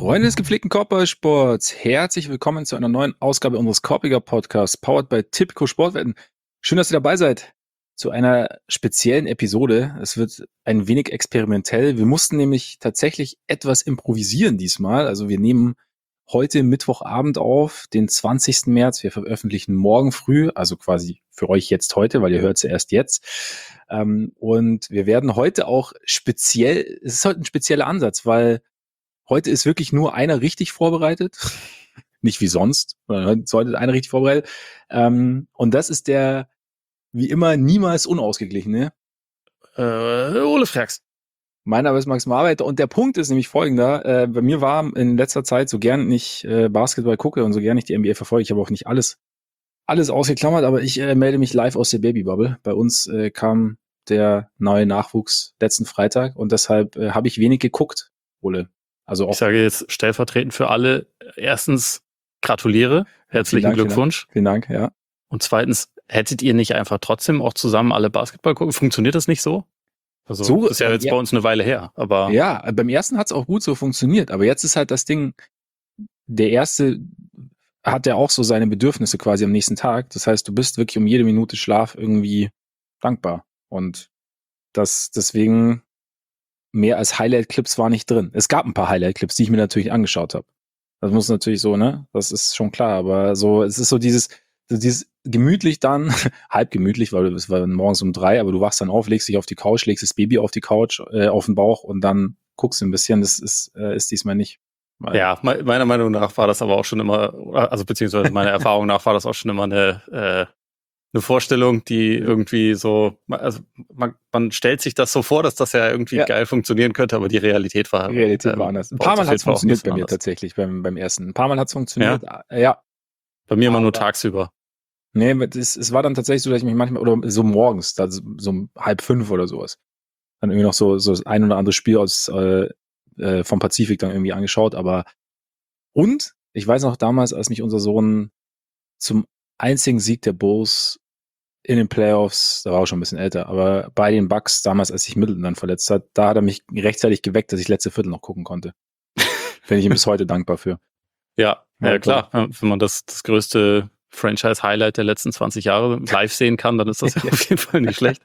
Freunde des gepflegten Korbballsports, herzlich willkommen zu einer neuen Ausgabe unseres Korbiger Podcasts, powered by Tipico Sportwetten. Schön, dass ihr dabei seid zu einer speziellen Episode. Es wird ein wenig experimentell. Wir mussten nämlich tatsächlich etwas improvisieren diesmal. Also wir nehmen heute Mittwochabend auf, den 20. März. Wir veröffentlichen morgen früh, also quasi für euch jetzt heute, weil ihr hört es erst jetzt. Und wir werden heute auch speziell, es ist heute ein spezieller Ansatz, weil heute ist wirklich nur einer richtig vorbereitet. Nicht wie sonst, sondern heute ist einer richtig vorbereitet. Und das ist der, wie immer, niemals unausgeglichene. Ole Frags. Mein Name ist Max Marbeiter und der Punkt ist nämlich folgender. Bei mir war in letzter Zeit, so gern ich Basketball gucke und so gern ich die NBA verfolge, ich habe auch nicht alles ausgeklammert, aber ich melde mich live aus der Babybubble. Bei uns kam der neue Nachwuchs letzten Freitag und deshalb habe ich wenig geguckt, Ole. Also auch, ich sage jetzt stellvertretend für alle, erstens gratuliere, herzlichen Glückwunsch. Vielen Dank, ja. Und zweitens, hättet ihr nicht einfach trotzdem auch zusammen alle Basketball gucken? Funktioniert das nicht so? Also so, das ist ja jetzt bei uns eine Weile her, aber... Ja, beim ersten hat es auch gut so funktioniert, aber jetzt ist halt das Ding, der erste hat ja auch so seine Bedürfnisse quasi am nächsten Tag. Das heißt, du bist wirklich um jede Minute Schlaf irgendwie dankbar. Und das deswegen... mehr als Highlight-Clips war nicht drin. Es gab ein paar Highlight-Clips, die ich mir natürlich angeschaut habe. Das muss natürlich so, ne? Das ist schon klar. Aber so, es ist so dieses gemütlich dann, halb gemütlich, weil es war morgens um 3, aber du wachst dann auf, legst dich auf die Couch, legst das Baby auf die Couch, auf den Bauch und dann guckst du ein bisschen. Das ist diesmal nicht. Ja, meiner Meinung nach war das aber auch schon immer, also beziehungsweise meiner Erfahrung nach war das auch schon immer eine Vorstellung, die irgendwie so, also man stellt sich das so vor, dass das ja irgendwie geil funktionieren könnte, aber die Realität war anders. Ein paar Mal hat es funktioniert bei mir tatsächlich, beim ersten. Ein paar Mal hat es funktioniert, ja. Bei mir immer nur tagsüber. Nee, es war dann tatsächlich so, dass ich mich manchmal, oder so morgens, so um 4:30 oder sowas, dann irgendwie noch so das ein oder andere Spiel aus vom Pazifik dann irgendwie angeschaut, aber und ich weiß noch damals, als mich unser Sohn zum einzigen Sieg der Bulls in den Playoffs, da war er auch schon ein bisschen älter, aber bei den Bucks damals, als sich Middleton dann verletzt hat, da hat er mich rechtzeitig geweckt, dass ich letzte Viertel noch gucken konnte. Bin ich ihm bis heute dankbar für. Ja, klar. Wenn man das größte Franchise-Highlight der letzten 20 Jahre live sehen kann, dann ist das auf jeden Fall nicht schlecht.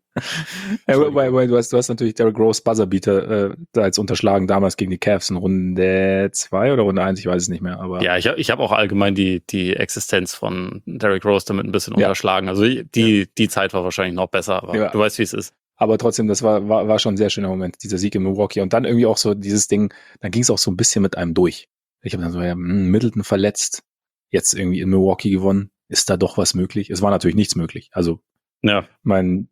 Ja, wobei, du hast natürlich Derrick Rose Buzzerbeater da als unterschlagen damals gegen die Cavs in Runde 2 oder Runde 1, ich weiß es nicht mehr. Aber ja, ich hab auch allgemein die Existenz von Derrick Rose damit ein bisschen unterschlagen. Also die Zeit war wahrscheinlich noch besser, aber du weißt, wie es ist. Aber trotzdem, das war schon ein sehr schöner Moment, dieser Sieg in Milwaukee. Und dann irgendwie auch so dieses Ding, dann ging es auch so ein bisschen mit einem durch. Ich habe dann so, Middleton verletzt, jetzt irgendwie in Milwaukee gewonnen. Ist da doch was möglich? Es war natürlich nichts möglich. Also mein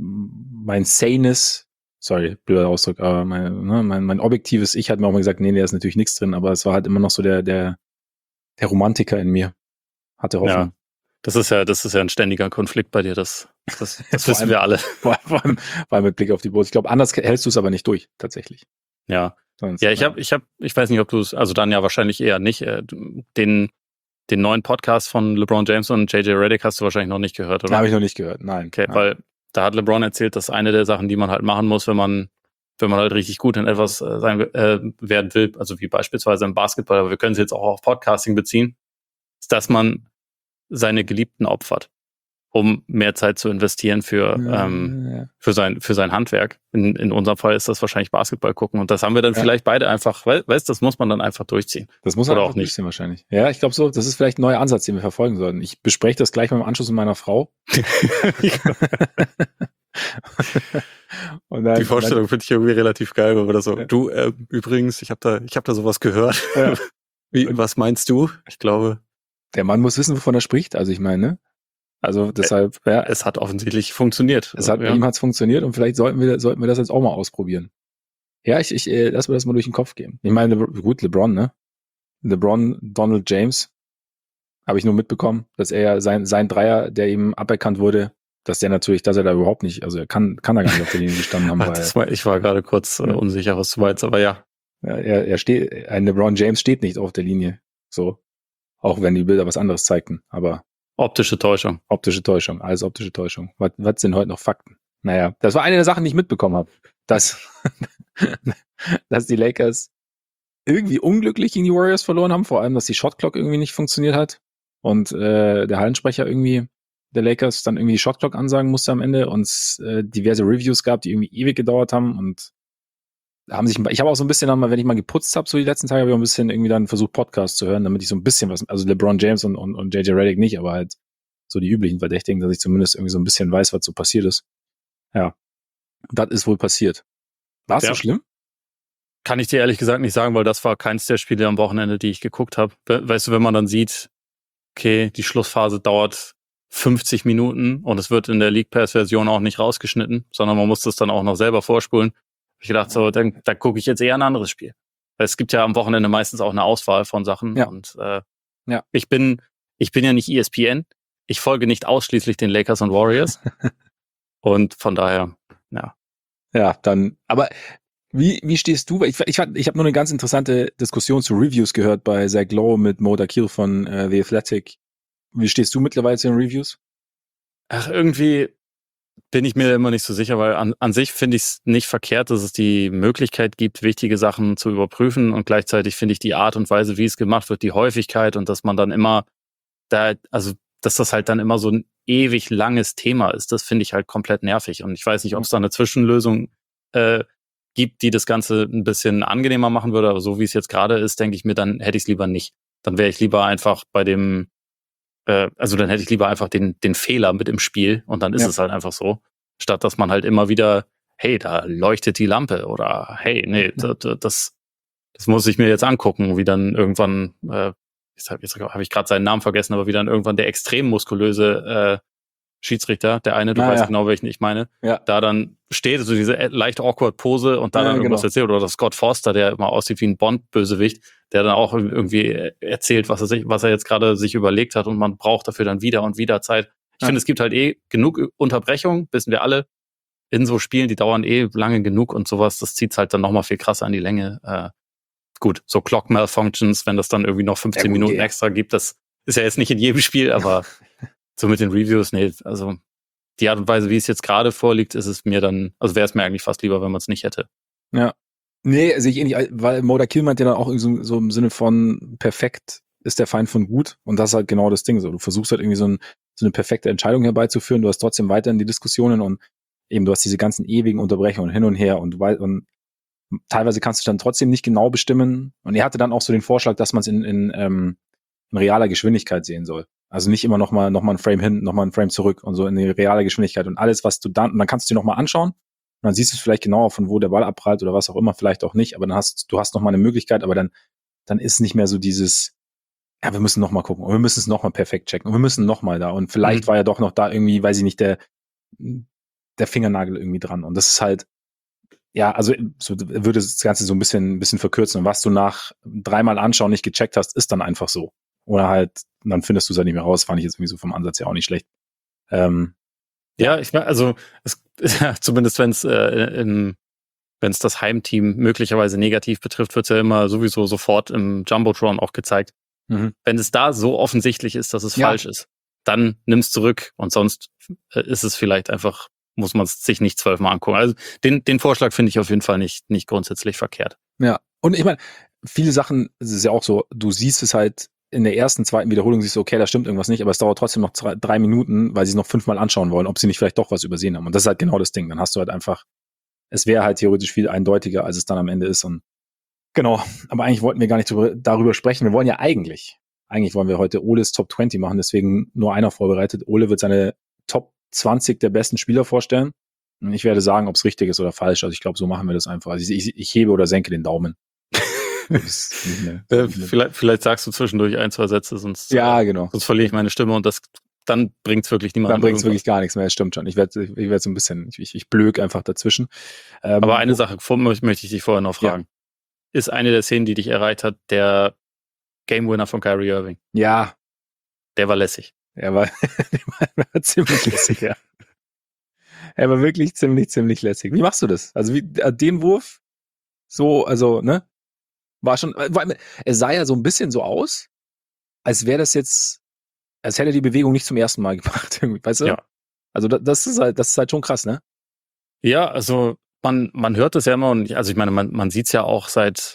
sanes, sorry, blöder Ausdruck, aber mein objektives Ich hat mir auch mal gesagt, nee, da ist natürlich nichts drin, aber es war halt immer noch so der Romantiker in mir. Hatte Hoffnung. Ja, das ist ja ein ständiger Konflikt bei dir, das wissen wir alle. Vor allem mit Blick auf die Bulls. Ich glaube, anders hältst du es aber nicht durch, tatsächlich. Ja. Ja, ich weiß nicht, ob du es, also dann ja wahrscheinlich eher nicht, den neuen Podcast von LeBron James und JJ Redick hast du wahrscheinlich noch nicht gehört, oder? Habe ich noch nicht gehört, nein. Okay, weil da hat LeBron erzählt, dass eine der Sachen, die man halt machen muss, wenn man halt richtig gut in etwas werden will, also wie beispielsweise im Basketball, aber wir können es jetzt auch auf Podcasting beziehen, ist, dass man seine Geliebten opfert, um mehr Zeit zu investieren für sein Handwerk. In unserem Fall ist das wahrscheinlich Basketball gucken und das haben wir dann vielleicht beide einfach, weißt, das muss man dann einfach durchziehen. Das muss man auch nicht durchziehen wahrscheinlich. Ja, ich glaube so, das ist vielleicht ein neuer Ansatz, den wir verfolgen sollten. Ich bespreche das gleich mal im Anschluss mit meiner Frau. Und dann, die Vorstellung finde ich irgendwie relativ geil, weil wir da so, du, übrigens, ich hab da sowas gehört. Ja. Was meinst du? Ich glaube, der Mann muss wissen, wovon er spricht. Also ich meine, also deshalb, es hat offensichtlich funktioniert. Bei ihm hat es funktioniert und vielleicht sollten wir das jetzt auch mal ausprobieren. Ja, ich lass mir das mal durch den Kopf gehen. Ich meine, gut, LeBron, ne? LeBron, Donald James, habe ich nur mitbekommen, dass er sein Dreier, der ihm aberkannt wurde, dass er da überhaupt nicht, also er kann da gar nicht auf der Linie gestanden haben. Ich war gerade kurz unsicher, was du meinst, aber ja. Ein LeBron James steht nicht auf der Linie, so. Auch wenn die Bilder was anderes zeigten, aber optische Täuschung, alles optische Täuschung. Was sind heute noch Fakten? Naja, das war eine der Sachen, die ich mitbekommen habe, dass die Lakers irgendwie unglücklich gegen die Warriors verloren haben, vor allem, dass die Shotclock irgendwie nicht funktioniert hat und der Hallensprecher irgendwie der Lakers dann irgendwie die Shotclock ansagen musste am Ende und es diverse Reviews gab, die irgendwie ewig gedauert haben und ich habe auch so ein bisschen dann mal, wenn ich mal geputzt habe, so die letzten Tage, habe ich auch ein bisschen irgendwie dann versucht, Podcasts zu hören, damit ich so ein bisschen was, also LeBron James und JJ Redick nicht, aber halt so die üblichen Verdächtigen, dass ich zumindest irgendwie so ein bisschen weiß, was so passiert ist. Ja, das ist wohl passiert. War es so schlimm? Kann ich dir ehrlich gesagt nicht sagen, weil das war keins der Spiele am Wochenende, die ich geguckt habe. Weißt du, wenn man dann sieht, okay, die Schlussphase dauert 50 Minuten und es wird in der League Pass-Version auch nicht rausgeschnitten, sondern man muss das dann auch noch selber vorspulen. Ich gedacht, so, dann gucke ich jetzt eher ein anderes Spiel. Weil es gibt ja am Wochenende meistens auch eine Auswahl von Sachen. Ja. Und ich bin ja nicht ESPN. Ich folge nicht ausschließlich den Lakers und Warriors. Und von daher, ja. Ja, dann, aber wie stehst du? Ich habe nur eine ganz interessante Diskussion zu Reviews gehört bei Zach Lowe mit Mo Dakhil von The Athletic. Wie stehst du mittlerweile zu den Reviews? Ach, irgendwie bin ich mir immer nicht so sicher, weil an sich finde ich es nicht verkehrt, dass es die Möglichkeit gibt, wichtige Sachen zu überprüfen und gleichzeitig finde ich die Art und Weise, wie es gemacht wird, die Häufigkeit und dass man dann immer dass das halt dann immer so ein ewig langes Thema ist, das finde ich halt komplett nervig und ich weiß nicht, ob es da eine Zwischenlösung gibt, die das Ganze ein bisschen angenehmer machen würde, aber so wie es jetzt gerade ist, denke ich mir, dann hätte ich es lieber nicht. Dann wäre ich lieber einfach bei dem dann hätte ich lieber einfach den Fehler mit im Spiel und dann ist es halt einfach so. Statt dass man halt immer wieder, hey, da leuchtet die Lampe oder hey, nee, das muss ich mir jetzt angucken, wie dann irgendwann, jetzt habe ich gerade seinen Namen vergessen, aber wie dann irgendwann der extrem muskulöse Schiedsrichter, der eine, du weißt genau, welchen ich meine, da dann steht, so diese leicht awkward Pose und da dann irgendwas erzählt. Oder Scott Forster, der immer aussieht wie ein Bond-Bösewicht, der dann auch irgendwie erzählt, was er jetzt gerade sich überlegt hat und man braucht dafür dann wieder und wieder Zeit. Ich finde, es gibt halt genug Unterbrechungen, wissen wir alle, in so Spielen, die dauern lange genug und sowas, das zieht's halt dann nochmal viel krasser an die Länge. Gut, so Clock Malfunctions, wenn das dann irgendwie noch 15 Minuten extra gibt, das ist ja jetzt nicht in jedem Spiel, aber so mit den Reviews, nee, also die Art und Weise, wie es jetzt gerade vorliegt, ist es mir dann, also wäre es mir eigentlich fast lieber, wenn man es nicht hätte. Ja. Nee, sehe ich nicht, weil Mo Dakhil meint ja dann auch so im Sinne von perfekt ist der Feind von gut und das ist halt genau das Ding so. Du versuchst halt irgendwie so eine perfekte Entscheidung herbeizuführen, du hast trotzdem weiterhin die Diskussionen und eben du hast diese ganzen ewigen Unterbrechungen hin und her und teilweise kannst du dann trotzdem nicht genau bestimmen und er hatte dann auch so den Vorschlag, dass man es in realer Geschwindigkeit sehen soll. Also nicht immer noch mal ein Frame hin, noch mal ein Frame zurück und so in die reale Geschwindigkeit und alles, was und dann kannst du dir noch mal anschauen und dann siehst du vielleicht genauer, von wo der Ball abprallt oder was auch immer, vielleicht auch nicht, aber du hast noch mal eine Möglichkeit, aber dann ist nicht mehr so dieses, ja, wir müssen noch mal gucken und wir müssen es noch mal perfekt checken und wir müssen noch mal da und vielleicht war ja doch noch da irgendwie, weiß ich nicht, der Fingernagel irgendwie dran und das ist halt, ja, also so würde das Ganze so ein bisschen verkürzen und was du nach 3-mal anschauen nicht gecheckt hast, ist dann einfach so. Oder halt, dann findest du es halt nicht mehr raus, fand ich jetzt irgendwie so vom Ansatz ja auch nicht schlecht. Ja, ich meine, also zumindest wenn es das Heimteam möglicherweise negativ betrifft, wird es ja immer sowieso sofort im Jumbotron auch gezeigt. Wenn es da so offensichtlich ist, dass es falsch ist, dann nimm's zurück und sonst ist es vielleicht einfach, muss man es sich nicht 12-mal angucken. Also den Vorschlag finde ich auf jeden Fall nicht grundsätzlich verkehrt. Ja, und ich meine, viele Sachen, es ist ja auch so, du siehst es halt in der ersten, zweiten Wiederholung, siehst du, okay, da stimmt irgendwas nicht, aber es dauert trotzdem noch 3 Minuten, weil sie es noch 5-mal anschauen wollen, ob sie nicht vielleicht doch was übersehen haben. Und das ist halt genau das Ding. Dann hast du halt einfach, es wäre halt theoretisch viel eindeutiger, als es dann am Ende ist. Und genau, aber eigentlich wollten wir gar nicht darüber sprechen. Wir wollen ja eigentlich wollen wir heute Oles Top 20 machen, deswegen nur einer vorbereitet. Ole wird seine Top 20 der besten Spieler vorstellen. Und ich werde sagen, ob es richtig ist oder falsch. Also ich glaube, so machen wir das einfach. Also ich hebe oder senke den Daumen. Vielleicht sagst du zwischendurch 1-2 Sätze, sonst, genau. Sonst verliere ich meine Stimme und dann bringt's wirklich niemandem. Dann bringt's wirklich gar nichts mehr, das stimmt schon. Ich werd so ein bisschen, ich blöke einfach dazwischen. Aber eine Sache möchte ich dich vorher noch fragen. Ja. Ist eine der Szenen, die dich erreicht hat, der Game Winner von Kyrie Irving? Ja. Der war lässig. Der war ziemlich lässig, ja. Er war wirklich ziemlich lässig. Wie machst du das? Also den Wurf so, also, ne? War schon, es sah ja so ein bisschen so aus, als wäre das jetzt, als hätte er die Bewegung nicht zum ersten Mal gemacht, irgendwie, weißt du? Ja. Also das ist halt schon krass, ne? Ja, also man hört das ja immer und also ich meine, man sieht's ja auch seit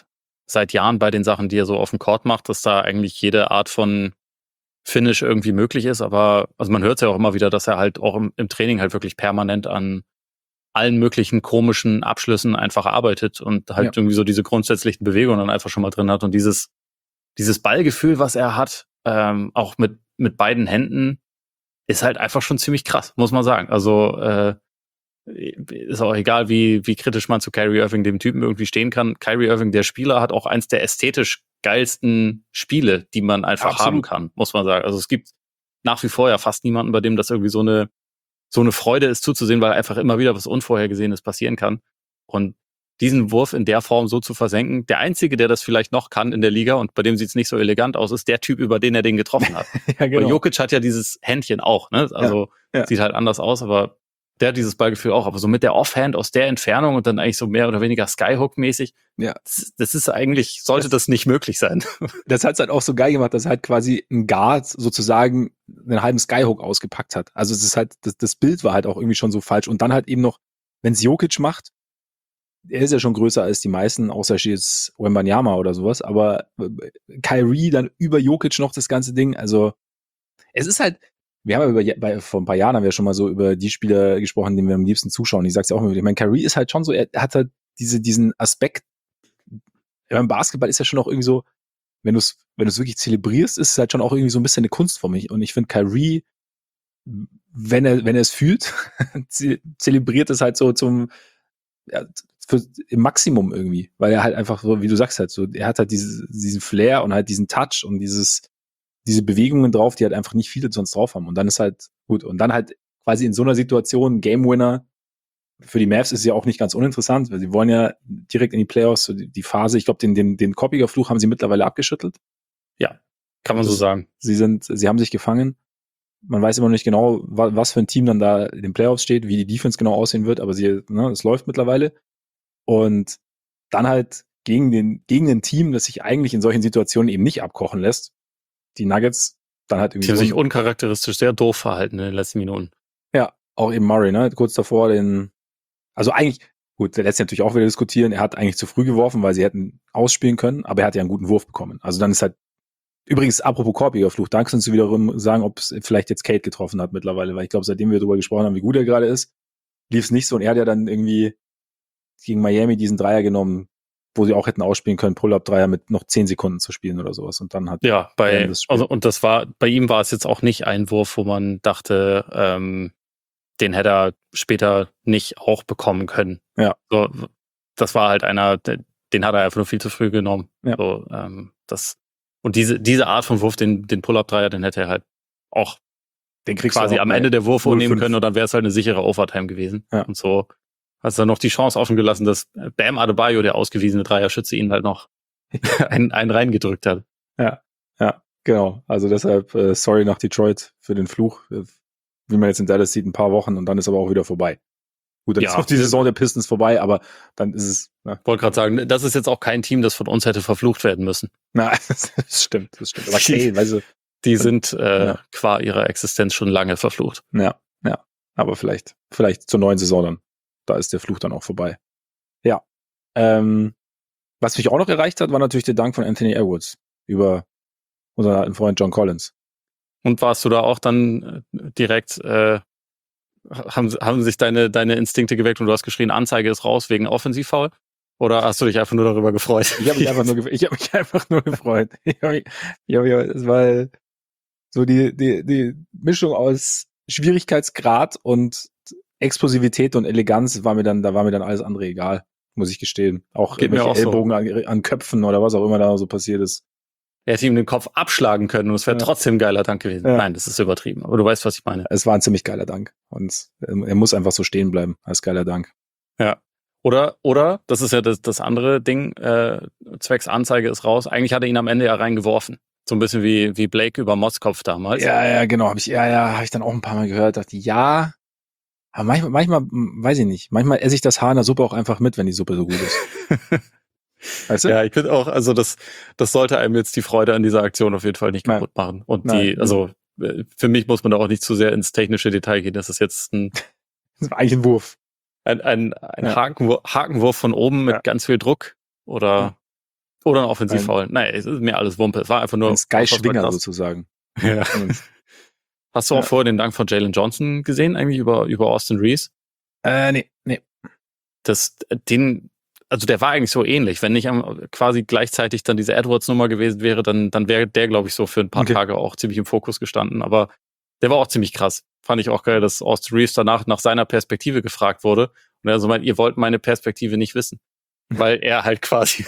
seit Jahren bei den Sachen, die er so auf dem Court macht, dass da eigentlich jede Art von Finish irgendwie möglich ist. Aber also man hört es ja auch immer wieder, dass er halt auch im Training halt wirklich permanent an allen möglichen komischen Abschlüssen einfach arbeitet und halt irgendwie so diese grundsätzlichen Bewegungen dann einfach schon mal drin hat. Und dieses Ballgefühl, was er hat, auch mit beiden Händen, ist halt einfach schon ziemlich krass, muss man sagen. Also ist auch egal, wie kritisch man zu Kyrie Irving, dem Typen, irgendwie stehen kann. Kyrie Irving, der Spieler, hat auch eins der ästhetisch geilsten Spiele, die man einfach haben kann, muss man sagen. Also es gibt nach wie vor ja fast niemanden, bei dem das irgendwie so eine Freude ist zuzusehen, weil einfach immer wieder was Unvorhergesehenes passieren kann. Und diesen Wurf in der Form so zu versenken, der Einzige, der das vielleicht noch kann in der Liga und bei dem sieht es nicht so elegant aus, ist der Typ, über den er den getroffen hat. Ja, genau. Weil Jokic hat ja dieses Händchen auch, ne? Also sieht halt anders aus, aber der hat dieses Ballgefühl auch. Aber so mit der Offhand aus der Entfernung und dann eigentlich so mehr oder weniger Skyhook-mäßig, das ist eigentlich, sollte das nicht möglich sein. Das hat es halt auch so geil gemacht, dass halt quasi ein Guard sozusagen einen halben Skyhook ausgepackt hat. Also es ist halt, das Bild war halt auch irgendwie schon so falsch. Und dann halt eben noch, wenn es Jokic macht, er ist ja schon größer als die meisten, außer jetzt Wembanyama oder sowas, aber Kyrie dann über Jokic noch das ganze Ding, also es ist halt, wir haben ja vor ein paar Jahren haben wir schon mal so über die Spieler gesprochen, denen wir am liebsten zuschauen. Ich sag's ja auch immer, ich meine, Kyrie ist halt schon so, er hat halt diesen Aspekt, beim Basketball ist ja schon auch irgendwie so, wenn du es wirklich zelebrierst, ist es halt schon auch irgendwie so ein bisschen eine Kunstform. Und ich finde Kyrie, wenn er es fühlt, zelebriert es halt so im Maximum irgendwie, weil er halt einfach so, wie du sagst halt so, er hat halt diesen Flair und halt diesen Touch und diese Bewegungen drauf, die halt einfach nicht viele sonst drauf haben. Und dann ist halt gut. Und dann halt quasi in so einer Situation Game Winner. Für die Mavs ist es ja auch nicht ganz uninteressant, weil sie wollen ja direkt in die Playoffs, so die Phase, ich glaube, den Koppiger Fluch haben sie mittlerweile abgeschüttelt. Ja, kann man so sagen. Sie haben sich gefangen. Man weiß immer noch nicht genau, was für ein Team dann da in den Playoffs steht, wie die Defense genau aussehen wird, aber es läuft mittlerweile. Und dann halt gegen ein Team, das sich eigentlich in solchen Situationen eben nicht abkochen lässt, die Nuggets dann halt irgendwie. Die haben sich uncharakteristisch sehr doof verhalten in den letzten Minuten. Ja, auch eben Murray, ne? Kurz davor also eigentlich, gut, der lässt sich natürlich auch wieder diskutieren, er hat eigentlich zu früh geworfen, weil sie hätten ausspielen können, aber er hat ja einen guten Wurf bekommen. Also dann ist halt, übrigens, apropos Korbiger Fluch, da kannst du wiederum sagen, ob es vielleicht jetzt Kate getroffen hat mittlerweile, weil ich glaube, seitdem wir darüber gesprochen haben, wie gut er gerade ist, lief es nicht so und er hat ja dann irgendwie gegen Miami diesen Dreier genommen, wo sie auch hätten ausspielen können, Pull-Up-Dreier mit noch 10 Sekunden zu spielen oder sowas. Und dann hat und das war, bei ihm war es jetzt auch nicht ein Wurf, wo man dachte, den hätte er später nicht auch bekommen können. Ja. So, das war halt einer, den hat er einfach nur viel zu früh genommen. Ja. So, und diese Art von Wurf, den Pull-Up-Dreier, den hätte er halt auch den kriegst quasi du am Ende der Wurf nehmen 0,5 können und dann wäre es halt eine sichere Overtime gewesen. Ja. Und so hat es dann noch die Chance offen gelassen, dass Bam Adebayo, der ausgewiesene Dreierschütze, ihn halt noch einen reingedrückt hat. Ja, genau. Also deshalb, sorry nach Detroit für den Fluch. Wie man jetzt in Dallas sieht, ein paar Wochen und dann ist aber auch wieder vorbei. Gut, dann ist auch die Saison der Pistons vorbei, aber dann ist es. Ne? Wollte gerade sagen, das ist jetzt auch kein Team, das von uns hätte verflucht werden müssen. Na, das stimmt. Aber okay, die sind qua ihrer Existenz schon lange verflucht. Ja. Aber vielleicht zur neuen Saison dann. Da ist der Fluch dann auch vorbei. Ja. Was mich auch noch erreicht hat, war natürlich der Dank von Anthony Edwards über unseren alten Freund John Collins. Und warst du da auch dann direkt, haben sich deine Instinkte geweckt und du hast geschrien, Anzeige ist raus wegen Offensivfoul? Oder hast du dich einfach nur darüber gefreut? Ich habe mich einfach nur gefreut. Es war so die Mischung aus Schwierigkeitsgrad und Explosivität und Eleganz war mir dann alles andere egal, muss ich gestehen. Auch irgendwelche Ellbogen an Köpfen oder was auch immer da so passiert ist. Er hätte ihm den Kopf abschlagen können und es wäre trotzdem ein geiler Dank gewesen. Ja. Nein, das ist übertrieben. Aber du weißt, was ich meine. Es war ein ziemlich geiler Dank. Und er muss einfach so stehen bleiben als geiler Dank. Ja. Oder, das ist ja das andere Ding, zwecks Anzeige ist raus. Eigentlich hat er ihn am Ende ja reingeworfen. So ein bisschen wie Blake über Motzkopf damals. Ja, genau. Hab ich dann auch ein paar Mal gehört. Dachte, ja. Aber manchmal, weiß ich nicht. Manchmal esse ich das Haar in der Suppe auch einfach mit, wenn die Suppe so gut ist. Weißt du? Ja, ich finde auch, also das sollte einem jetzt die Freude an dieser Aktion auf jeden Fall nicht kaputt machen. Und für mich muss man da auch nicht zu sehr ins technische Detail gehen. Das ist jetzt das ist eigentlich ein Wurf. Ein Hakenwurf von oben mit ganz viel Druck oder Oder ein Offensivfoul. Nein, es ist mir alles Wumpe. Es war einfach nur ein Sky-Schwinger sozusagen. Ja. Hast du auch vorher den Dank von Jalen Johnson gesehen, eigentlich über Austin Reeves? Nee. Also der war eigentlich so ähnlich. Wenn nicht quasi gleichzeitig dann diese Edwards-Nummer gewesen wäre, dann wäre der, glaube ich, so für ein paar Tage auch ziemlich im Fokus gestanden. Aber der war auch ziemlich krass. Fand ich auch geil, dass Austin Reeves danach nach seiner Perspektive gefragt wurde. Und er so meint, ihr wollt meine Perspektive nicht wissen. Weil er halt quasi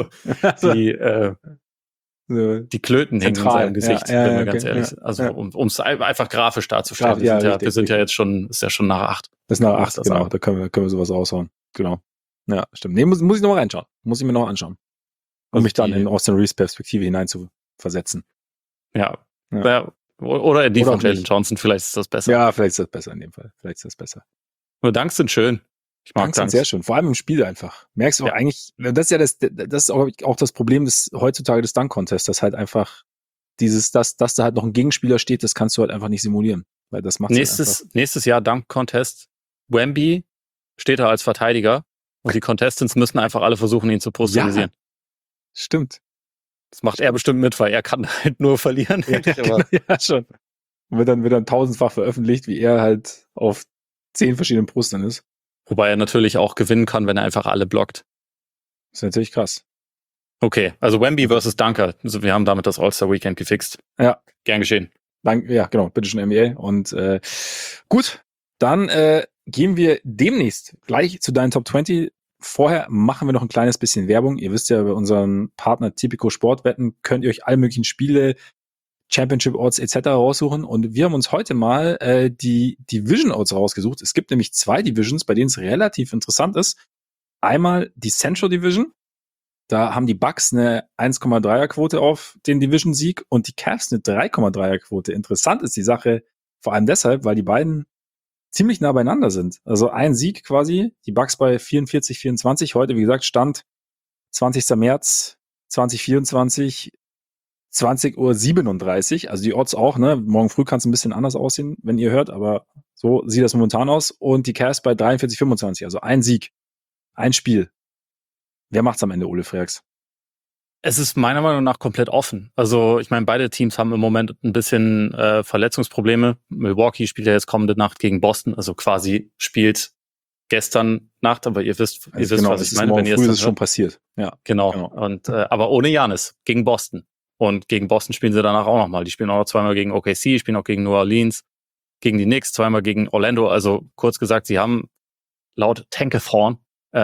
die Klöten hängen in seinem Gesicht, wenn wir ganz ehrlich sind. Also um es einfach grafisch darzustellen. Wir sind ja jetzt schon, ist ja schon nach 8. Das ist nach 8, genau. Da können wir sowas raushauen. Genau. Ja, stimmt. Nee, muss ich noch mal reinschauen. Muss ich mir noch anschauen. Um mich dann in Austin Reeves Perspektive hinein zu versetzen. Ja. Oder in die von Jalen Johnson, vielleicht ist das besser. Ja, vielleicht ist das besser in dem Fall. Vielleicht ist das besser. Nur Dunks sind schön. Ich mag Dunks sind sehr schön. Vor allem im Spiel einfach. Merkst du eigentlich, das ist ja das ist auch das Problem heutzutage des Dunk-Contests, dass halt einfach dass da halt noch ein Gegenspieler steht, das kannst du halt einfach nicht simulieren. Weil das macht nächstes Jahr Dunk-Contest. Wemby steht da als Verteidiger und die Contestants müssen einfach alle versuchen, ihn zu posterisieren. Ja, stimmt. Das macht er bestimmt mit, weil er kann halt nur verlieren. Ja, schon. Und wird dann tausendfach veröffentlicht, wie er halt auf 10 verschiedenen Postern ist. Wobei er natürlich auch gewinnen kann, wenn er einfach alle blockt. Das ist natürlich krass. Okay, also Wemby versus Dunker. Also wir haben damit das All-Star-Weekend gefixt. Ja. Gern geschehen. Ja, genau. Bitteschön, NBA. Und gut, dann gehen wir demnächst gleich zu deinen Top 20. Vorher machen wir noch ein kleines bisschen Werbung. Ihr wisst ja, bei unserem Partner Tipico Sportwetten könnt ihr euch alle möglichen Spiele, Championship Odds etc. raussuchen. Und wir haben uns heute mal die Division Odds rausgesucht. Es gibt nämlich 2 Divisions, bei denen es relativ interessant ist. Einmal die Central Division. Da haben die Bucks eine 1,3er Quote auf den Division-Sieg und die Cavs eine 3,3er Quote. Interessant ist die Sache vor allem deshalb, weil die beiden ziemlich nah beieinander sind. Also ein Sieg quasi, die Bucks bei 44-24. Heute, wie gesagt, Stand 20. März 2024, 20:37 Uhr. Also die Odds auch, ne? Morgen früh kann es ein bisschen anders aussehen, wenn ihr hört, aber so sieht das momentan aus. Und die Cavs bei 43-25. Also ein Sieg, ein Spiel. Wer macht's am Ende, Ole Freaks? Es ist meiner Meinung nach komplett offen. Also ich meine, beide Teams haben im Moment ein bisschen Verletzungsprobleme. Milwaukee spielt ja jetzt kommende Nacht gegen Boston, also quasi spielt gestern Nacht, aber ihr wisst, genau, was ich meine. Wenn ihr es ist schon passiert. Ja, genau. Und aber ohne Giannis gegen Boston. Und gegen Boston spielen sie danach auch nochmal. Die spielen auch noch zweimal gegen OKC, spielen auch gegen New Orleans, gegen die Knicks, zweimal gegen Orlando. Also kurz gesagt, sie haben laut Tankathon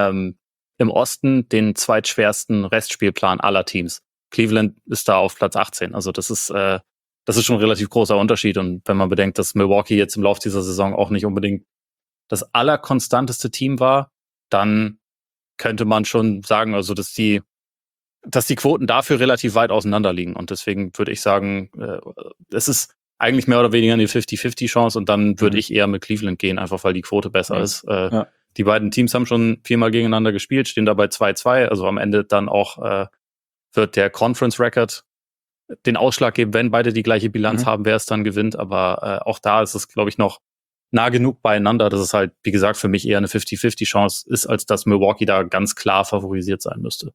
im Osten den zweitschwersten Restspielplan aller Teams. Cleveland ist da auf Platz 18. Also das ist schon ein relativ großer Unterschied. Und wenn man bedenkt, dass Milwaukee jetzt im Laufe dieser Saison auch nicht unbedingt das allerkonstanteste Team war, dann könnte man schon sagen, also dass die Quoten dafür relativ weit auseinander liegen. Und deswegen würde ich sagen, es ist eigentlich mehr oder weniger eine 50-50 Chance und dann würde ich eher mit Cleveland gehen, einfach weil die Quote besser ist. Die beiden Teams haben schon 4-mal gegeneinander gespielt, stehen dabei 2-2. Also am Ende dann auch wird der Conference Record den Ausschlag geben, wenn beide die gleiche Bilanz haben, wer es dann gewinnt. Aber auch da ist es, glaube ich, noch nah genug beieinander, dass es halt, wie gesagt, für mich eher eine 50-50 Chance ist, als dass Milwaukee da ganz klar favorisiert sein müsste.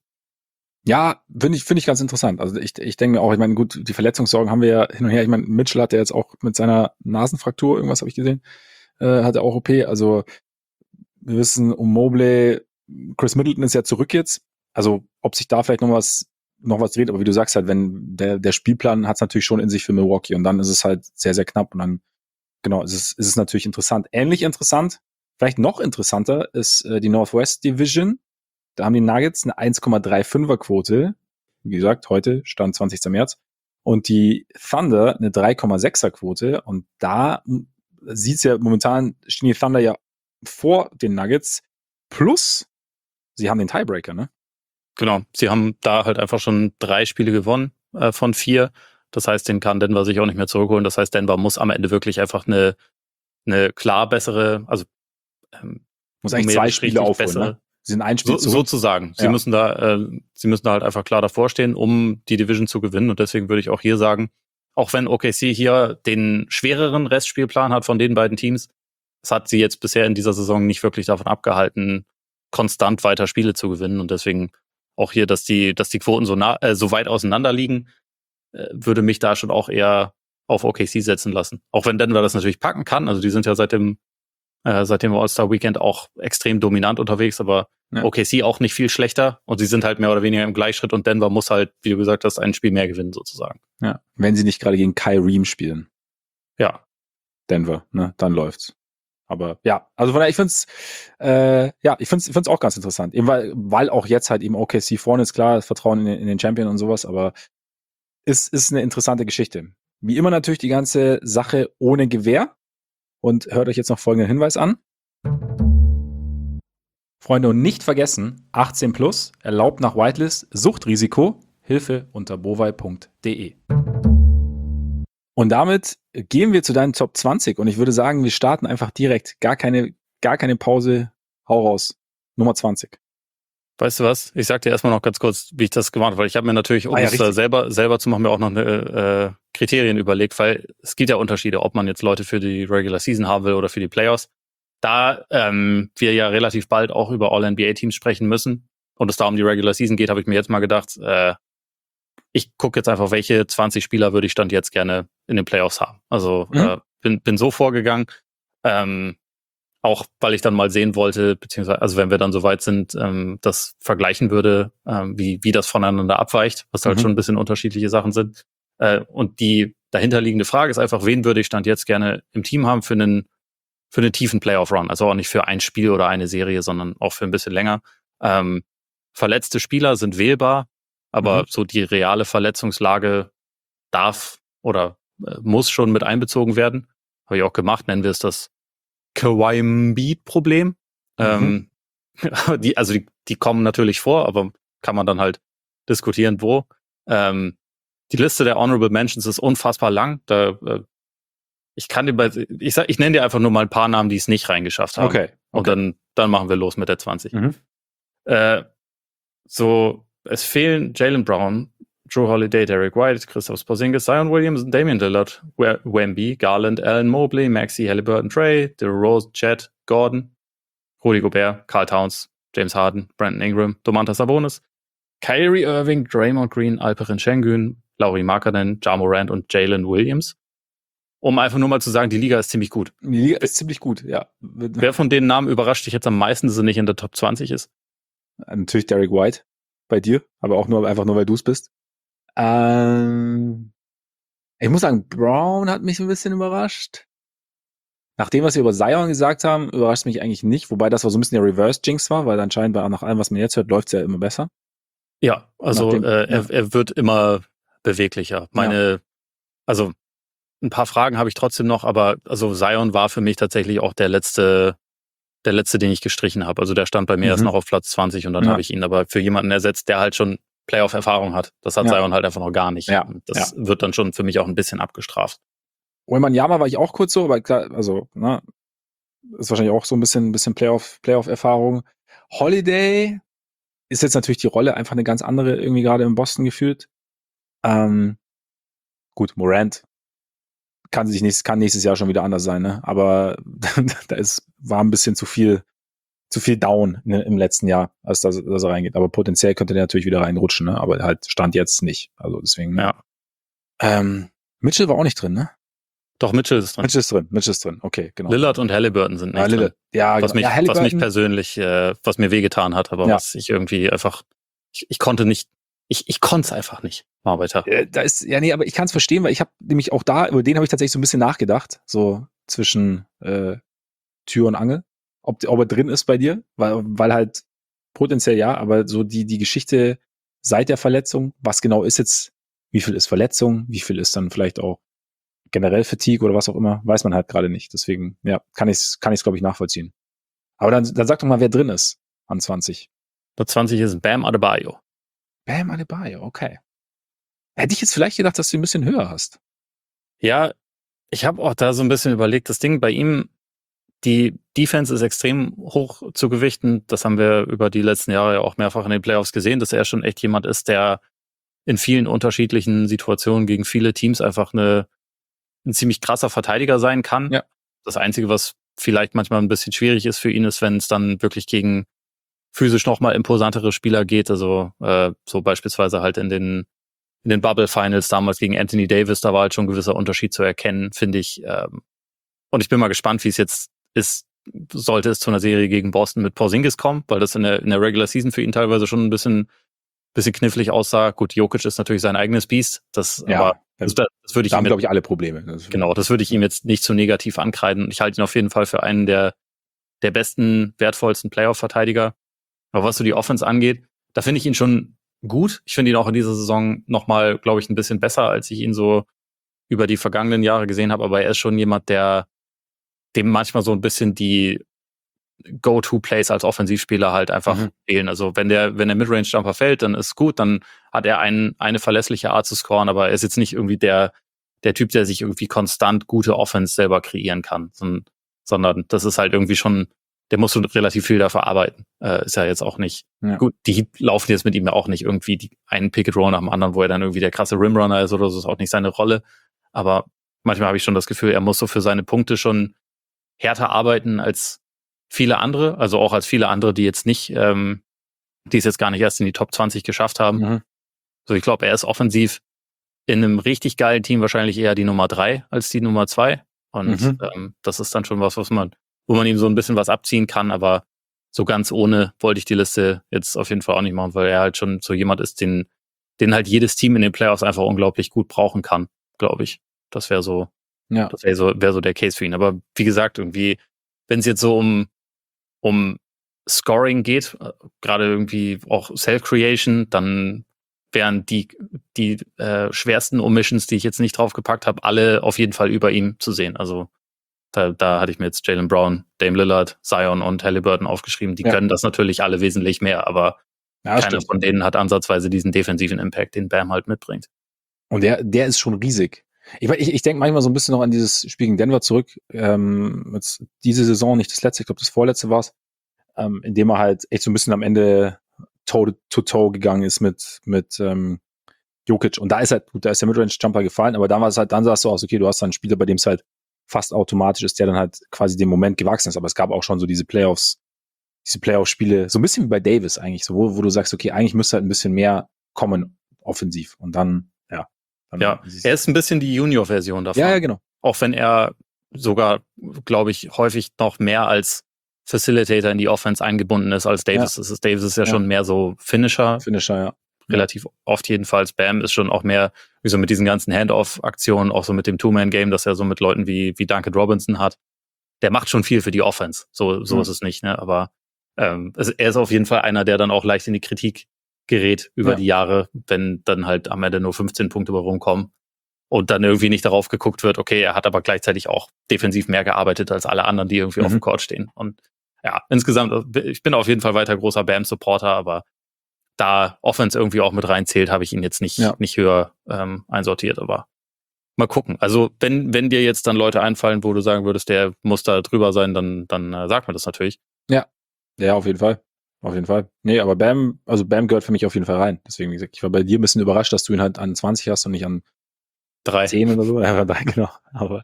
Ja, finde ich ganz interessant. Also ich denke mir auch, ich meine, gut, die Verletzungssorgen haben wir ja hin und her. Ich meine, Mitchell hat ja jetzt auch mit seiner Nasenfraktur, irgendwas habe ich gesehen, hat er auch OP. Also wir wissen um Mobley, Chris Middleton ist ja zurück jetzt. Also ob sich da vielleicht noch was dreht, aber wie du sagst halt, wenn der Spielplan hat es natürlich schon in sich für Milwaukee und dann ist es halt sehr, sehr knapp und dann, genau, ist es natürlich interessant. Ähnlich interessant, vielleicht noch interessanter ist die Northwest Division. Da haben die Nuggets eine 1,35er Quote. Wie gesagt, heute Stand 20. März. Und die Thunder eine 3,6er Quote. Und da sieht's ja momentan, stehen die Thunder ja vor den Nuggets. Plus, sie haben den Tiebreaker, ne? Genau. Sie haben da halt einfach schon 3 Spiele gewonnen von 4. Das heißt, den kann Denver sich auch nicht mehr zurückholen. Das heißt, Denver muss am Ende wirklich einfach eine klar bessere, also muss eigentlich 2 Spiele aufholen, ne? Sie sind ein Spiel zurück. Sozusagen. Sie müssen da halt einfach klar davor stehen, um die Division zu gewinnen. Und deswegen würde ich auch hier sagen, auch wenn OKC hier den schwereren Restspielplan hat von den beiden Teams, es hat sie jetzt bisher in dieser Saison nicht wirklich davon abgehalten, konstant weiter Spiele zu gewinnen. Und deswegen auch hier, dass die Quoten so weit auseinander liegen, würde mich da schon auch eher auf OKC setzen lassen. Auch wenn Denver das natürlich packen kann. Also die sind ja seit dem All-Star-Weekend auch extrem dominant unterwegs, aber OKC auch nicht viel schlechter und sie sind halt mehr oder weniger im Gleichschritt und Denver muss halt, wie du gesagt hast, ein Spiel mehr gewinnen sozusagen. Ja, wenn sie nicht gerade gegen Kai Ream spielen. Ja. Denver, ne, dann läuft's. Aber ja, also von daher, ich find's auch ganz interessant. Eben weil auch jetzt halt eben OKC vorne ist, klar, Vertrauen in den Champion und sowas, aber ist eine interessante Geschichte. Wie immer natürlich die ganze Sache ohne Gewähr. Und hört euch jetzt noch folgenden Hinweis an. Freunde, und nicht vergessen, 18 plus, erlaubt nach Whitelist, Suchtrisiko, Hilfe unter bovai.de. Und damit gehen wir zu deinen Top 20 und ich würde sagen, wir starten einfach direkt. Gar keine Pause, hau raus. Nummer 20. Weißt du was? Ich sag dir erstmal noch ganz kurz, wie ich das gemacht habe, weil ich habe mir natürlich, um es selber zu machen, mir auch noch eine Kriterien überlegt, weil es gibt ja Unterschiede, ob man jetzt Leute für die Regular Season haben will oder für die Playoffs. Da wir ja relativ bald auch über All-NBA-Teams sprechen müssen und es da um die Regular Season geht, habe ich mir jetzt mal gedacht, ich gucke jetzt einfach, welche 20 Spieler würde ich Stand jetzt gerne in den Playoffs haben. Also bin so vorgegangen, auch weil ich dann mal sehen wollte, beziehungsweise, also wenn wir dann soweit sind, das vergleichen würde, wie das voneinander abweicht, was halt schon ein bisschen unterschiedliche Sachen sind. Und die dahinterliegende Frage ist einfach, wen würde ich Stand jetzt gerne im Team haben für einen tiefen Playoff-Run? Also auch nicht für ein Spiel oder eine Serie, sondern auch für ein bisschen länger. Verletzte Spieler sind wählbar, aber so die reale Verletzungslage darf oder muss schon mit einbezogen werden. Habe ich auch gemacht, nennen wir es das Kawhi Embiid-Problem. Die kommen natürlich vor, aber kann man dann halt diskutieren, wo. Die Liste der Honorable Mentions ist unfassbar lang. Ich nenne dir einfach nur mal ein paar Namen, die es nicht reingeschafft haben. Okay. Und dann machen wir los mit der 20. Es fehlen Jaylen Brown, Drew Holiday, Derek White, Kristaps Porzingis, Zion Williamson, Damian Lillard, Wemby, Garland, Allen Mobley, Maxey, Halliburton, Trey, DeRozan, Chet, Gordon, Rudy Gobert, Karl Towns, James Harden, Brandon Ingram, Domantas Sabonis, Kyrie Irving, Draymond Green, Alperen Sengun, Lauri Markkanen, Ja Morant und Jalen Williams. Um einfach nur mal zu sagen, die Liga ist ziemlich gut. Die Liga ist ziemlich gut, ja. Wer von den Namen überrascht dich jetzt am meisten, dass er nicht in der Top 20 ist? Natürlich Derek White bei dir, aber auch einfach nur, weil du es bist. Ich muss sagen, Brown hat mich ein bisschen überrascht. Nach dem, was wir über Zion gesagt haben, überrascht mich eigentlich nicht, wobei das so ein bisschen der Reverse-Jinx war, weil anscheinend nach allem, was man jetzt hört, läuft es ja immer besser. Ja, also er wird immer beweglicher. Also ein paar Fragen habe ich trotzdem noch, aber also Zion war für mich tatsächlich auch der letzte, den ich gestrichen habe. Also der stand bei mir erst noch auf Platz 20 und dann habe ich ihn aber für jemanden ersetzt, der halt schon Playoff-Erfahrung hat. Das hat Zion halt einfach noch gar nicht. Ja. Das wird dann schon für mich auch ein bisschen abgestraft. Wembanyama war ich auch kurz so, aber klar, also, ist wahrscheinlich auch so ein bisschen Playoff-Erfahrung. Holiday ist jetzt natürlich die Rolle einfach eine ganz andere irgendwie gerade in Boston gefühlt. Gut, Morant kann nächstes Jahr schon wieder anders sein, ne? Aber war ein bisschen zu viel down im letzten Jahr, als dass er reingeht. Aber potenziell könnte der natürlich wieder reinrutschen, ne? Aber halt Stand jetzt nicht. Also deswegen. Ja. Mitchell war auch nicht drin, ne? Doch, Mitchell ist drin. Mitchell ist drin. Okay, genau. Lillard und Halliburton sind nicht drin. Ja, was mich persönlich, was mir wehgetan hat, aber was ich irgendwie einfach, ich konnte es einfach nicht, Arbeiter. Aber ich kann es verstehen, weil ich habe nämlich auch über den habe ich tatsächlich so ein bisschen nachgedacht, so zwischen Tür und Angel, ob er drin ist bei dir, weil halt potenziell ja, aber so die Geschichte seit der Verletzung, was genau ist jetzt, wie viel ist Verletzung, wie viel ist dann vielleicht auch generell Fatigue oder was auch immer, weiß man halt gerade nicht. Deswegen, ja, kann ich's glaube ich nachvollziehen. Aber dann sag doch mal, wer drin ist an 20. Bei 20 ist Bam Adebayo. Bam Adebayo, okay. Hätte ich jetzt vielleicht gedacht, dass du ihn ein bisschen höher hast. Ja, ich habe auch da so ein bisschen überlegt, das Ding bei ihm, die Defense ist extrem hoch zu gewichten. Das haben wir über die letzten Jahre ja auch mehrfach in den Playoffs gesehen, dass er schon echt jemand ist, der in vielen unterschiedlichen Situationen gegen viele Teams einfach ein ziemlich krasser Verteidiger sein kann. Ja. Das Einzige, was vielleicht manchmal ein bisschen schwierig ist für ihn, ist, wenn es dann wirklich gegen physisch nochmal imposantere Spieler geht. Also so beispielsweise halt in den Bubble Finals damals gegen Anthony Davis, da war halt schon ein gewisser Unterschied zu erkennen, finde ich. Und ich bin mal gespannt, wie es jetzt ist, sollte es zu einer Serie gegen Boston mit Porzingis kommen, weil das in der Regular Season für ihn teilweise schon ein bisschen knifflig aussah. Gut, Jokic ist natürlich sein eigenes Biest. Aber das würde ich da haben, ihm glaube ich, alle Probleme. Das würde ich ihm jetzt nicht zu negativ ankreiden. Ich halte ihn auf jeden Fall für einen der besten, wertvollsten Playoff-Verteidiger. Aber was so die Offense angeht, da finde ich ihn schon gut. Ich finde ihn auch in dieser Saison nochmal, glaube ich, ein bisschen besser, als ich ihn so über die vergangenen Jahre gesehen habe. Aber er ist schon jemand, dem manchmal so ein bisschen die Go-To-Plays als Offensivspieler halt einfach fehlen. Also wenn der Midrange-Jumper fällt, dann ist gut, dann hat er eine verlässliche Art zu scoren, aber er ist jetzt nicht irgendwie der Typ, der sich irgendwie konstant gute Offense selber kreieren kann, sondern das ist halt irgendwie schon, der muss schon relativ viel dafür arbeiten. Ist ja jetzt auch nicht, gut, die Heat laufen jetzt mit ihm ja auch nicht irgendwie einen Pick-and-Roll nach dem anderen, wo er dann irgendwie der krasse Rimrunner ist oder so, ist auch nicht seine Rolle, aber manchmal habe ich schon das Gefühl, er muss so für seine Punkte schon härter arbeiten als viele andere, also auch als viele andere, die jetzt nicht, die es jetzt gar nicht erst in die Top 20 geschafft haben. Also ich glaube, er ist offensiv in einem richtig geilen Team wahrscheinlich eher die Nummer 3 als die Nummer 2. Und das ist dann schon was, wo man ihm so ein bisschen was abziehen kann, aber so ganz ohne wollte ich die Liste jetzt auf jeden Fall auch nicht machen, weil er halt schon so jemand ist, den halt jedes Team in den Playoffs einfach unglaublich gut brauchen kann, glaube ich. Das wäre so, wäre so der Case für ihn. Aber wie gesagt, irgendwie, wenn es jetzt so um Scoring geht, gerade irgendwie auch Self-Creation, dann wären die schwersten Omissions, die ich jetzt nicht draufgepackt habe, alle auf jeden Fall über ihm zu sehen. Also da hatte ich mir jetzt Jaylen Brown, Dame Lillard, Zion und Halliburton aufgeschrieben. Die können das natürlich alle wesentlich mehr, aber keiner von denen hat ansatzweise diesen defensiven Impact, den Bam halt mitbringt. Und der ist schon riesig. Ich denke manchmal so ein bisschen noch an dieses Spiel gegen Denver zurück. Jetzt diese Saison, nicht das letzte, ich glaube das vorletzte war es, in dem er halt echt so ein bisschen am Ende toe-to-toe gegangen ist mit Jokic. Und da ist der Midrange-Jumper gefallen, aber dann sahst du aus, okay, du hast dann einen Spieler, bei dem es halt fast automatisch ist, der dann halt quasi dem Moment gewachsen ist. Aber es gab auch schon so diese Playoff-Spiele, so ein bisschen wie bei Davis eigentlich, so, wo du sagst, okay, eigentlich müsste halt ein bisschen mehr kommen offensiv. Und dann, er ist ein bisschen die Junior-Version davon. Ja, genau. Auch wenn er sogar, glaube ich, häufig noch mehr als Facilitator in die Offense eingebunden ist als Davis. Davis ist ja schon mehr so Finisher, relativ oft jedenfalls. Bam ist schon auch mehr, wie so mit diesen ganzen Hand-Off-Aktionen, auch so mit dem Two-Man-Game, das er so mit Leuten wie Duncan Robinson hat. Der macht schon viel für die Offense. So ist es nicht, ne? Aber er ist auf jeden Fall einer, der dann auch leicht in die Kritik gerät über die Jahre, wenn dann halt am Ende nur 15 Punkte bei rumkommen und dann irgendwie nicht darauf geguckt wird, okay, er hat aber gleichzeitig auch defensiv mehr gearbeitet als alle anderen, die irgendwie auf dem Court stehen. Und insgesamt, ich bin auf jeden Fall weiter großer Bam-Supporter, aber da Offense irgendwie auch mit reinzählt, habe ich ihn jetzt nicht höher einsortiert, aber mal gucken. Also wenn dir jetzt dann Leute einfallen, wo du sagen würdest, der muss da drüber sein, dann sag mir das natürlich. Ja, auf jeden Fall. Auf jeden Fall. Nee, aber Bam gehört für mich auf jeden Fall rein. Deswegen, wie gesagt, ich war bei dir ein bisschen überrascht, dass du ihn halt an 20 hast und nicht an 10 oder so. Ja, 3, genau. Aber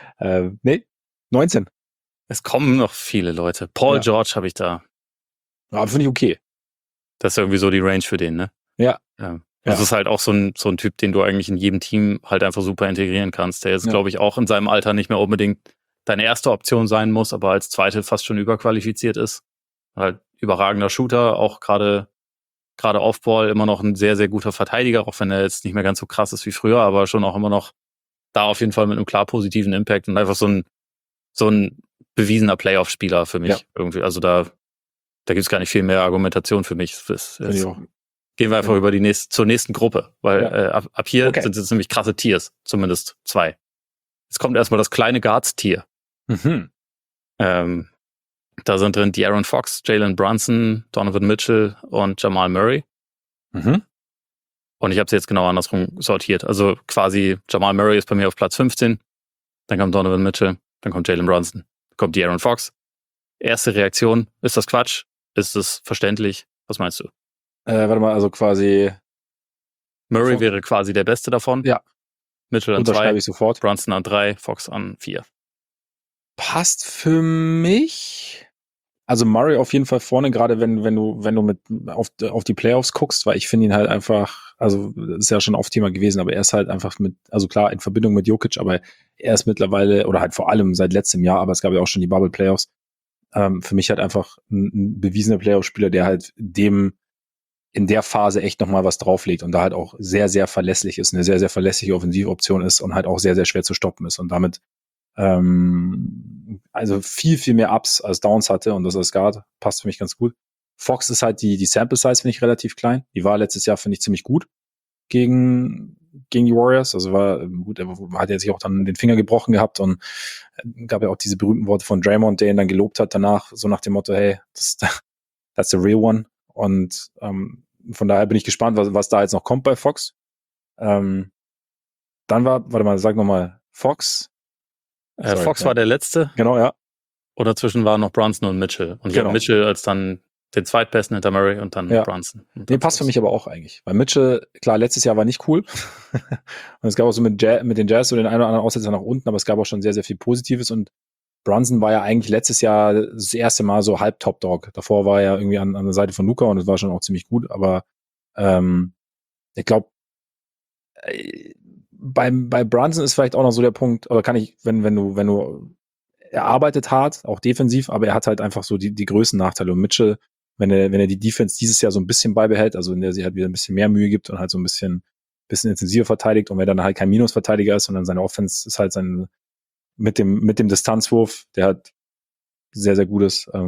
19. Es kommen noch viele Leute. Paul George habe ich da. Aber finde ich okay. Das ist irgendwie so die Range für den, ne? Ja. Das ist halt auch so ein Typ, den du eigentlich in jedem Team halt einfach super integrieren kannst. Der jetzt, glaube ich, auch in seinem Alter nicht mehr unbedingt deine erste Option sein muss, aber als zweite fast schon überqualifiziert ist. Halt überragender Shooter, auch gerade Off-Ball immer noch ein sehr, sehr guter Verteidiger, auch wenn er jetzt nicht mehr ganz so krass ist wie früher, aber schon auch immer noch da auf jeden Fall mit einem klar positiven Impact und einfach so ein bewiesener Playoff-Spieler für mich irgendwie. Also da gibt's gar nicht viel mehr Argumentation für mich. Gehen wir einfach zur nächsten Gruppe, weil ab hier sind es nämlich krasse Tiers, zumindest 2. Jetzt kommt erstmal das kleine Guards-Tier. Da sind drin De'Aaron Fox, Jalen Brunson, Donovan Mitchell und Jamal Murray. Und ich habe sie jetzt genau andersrum sortiert. Also quasi Jamal Murray ist bei mir auf Platz 15, dann kommt Donovan Mitchell, dann kommt Jalen Brunson, dann kommt De'Aaron Fox. Erste Reaktion, ist das Quatsch? Ist das verständlich? Was meinst du? Warte mal, also quasi Murray wäre quasi der Beste davon. Ja. Mitchell an 2, ich sofort. Brunson an 3, Fox an 4. Passt für mich. Also Murray auf jeden Fall vorne, gerade wenn du mit auf die Playoffs guckst, weil ich finde ihn halt einfach, also das ist ja schon oft Thema gewesen, aber er ist halt einfach also klar in Verbindung mit Jokic, aber er ist mittlerweile, oder halt vor allem seit letztem Jahr, aber es gab ja auch schon die Bubble Playoffs, für mich halt einfach ein bewiesener Playoff-Spieler, der halt in der Phase echt nochmal was drauflegt und da halt auch sehr, sehr verlässlich ist, eine sehr, sehr verlässliche Offensivoption ist und halt auch sehr, sehr schwer zu stoppen ist und damit also viel, viel mehr Ups als Downs hatte und das als Guard passt für mich ganz gut. Fox ist halt die Sample Size, finde ich, relativ klein. Die war letztes Jahr, finde ich, ziemlich gut gegen die Warriors. Also war gut, er hat ja sich auch dann den Finger gebrochen gehabt und gab ja auch diese berühmten Worte von Draymond, der ihn dann gelobt hat danach, so nach dem Motto, hey, that's the real one. Und von daher bin ich gespannt, was da jetzt noch kommt bei Fox. Dann warte mal, sag nochmal, Fox. Fox war der Letzte. Genau, ja. Und dazwischen waren noch Brunson und Mitchell. Und ich habe Mitchell als dann den zweitbesten hinter Murray und dann Brunson. Und nee, passt für mich aber auch eigentlich. Weil Mitchell, klar, letztes Jahr war nicht cool. Und es gab auch so mit den Jazz so den einen oder anderen Aussetzer nach unten, aber es gab auch schon sehr, sehr viel Positives. Und Brunson war ja eigentlich letztes Jahr das erste Mal so halb Top-Dog. Davor war er ja irgendwie an der Seite von Luka und das war schon auch ziemlich gut. Aber ich glaube, bei Brunson ist vielleicht auch noch so der Punkt, oder kann ich, wenn du, er arbeitet hart, auch defensiv, aber er hat halt einfach so die Größennachteile. Und Mitchell, wenn er die Defense dieses Jahr so ein bisschen beibehält, also in der sie halt wieder ein bisschen mehr Mühe gibt und halt so ein bisschen intensiver verteidigt und wenn er dann halt kein Minusverteidiger ist, sondern seine Offense ist halt mit dem Distanzwurf, der hat sehr, sehr gutes, für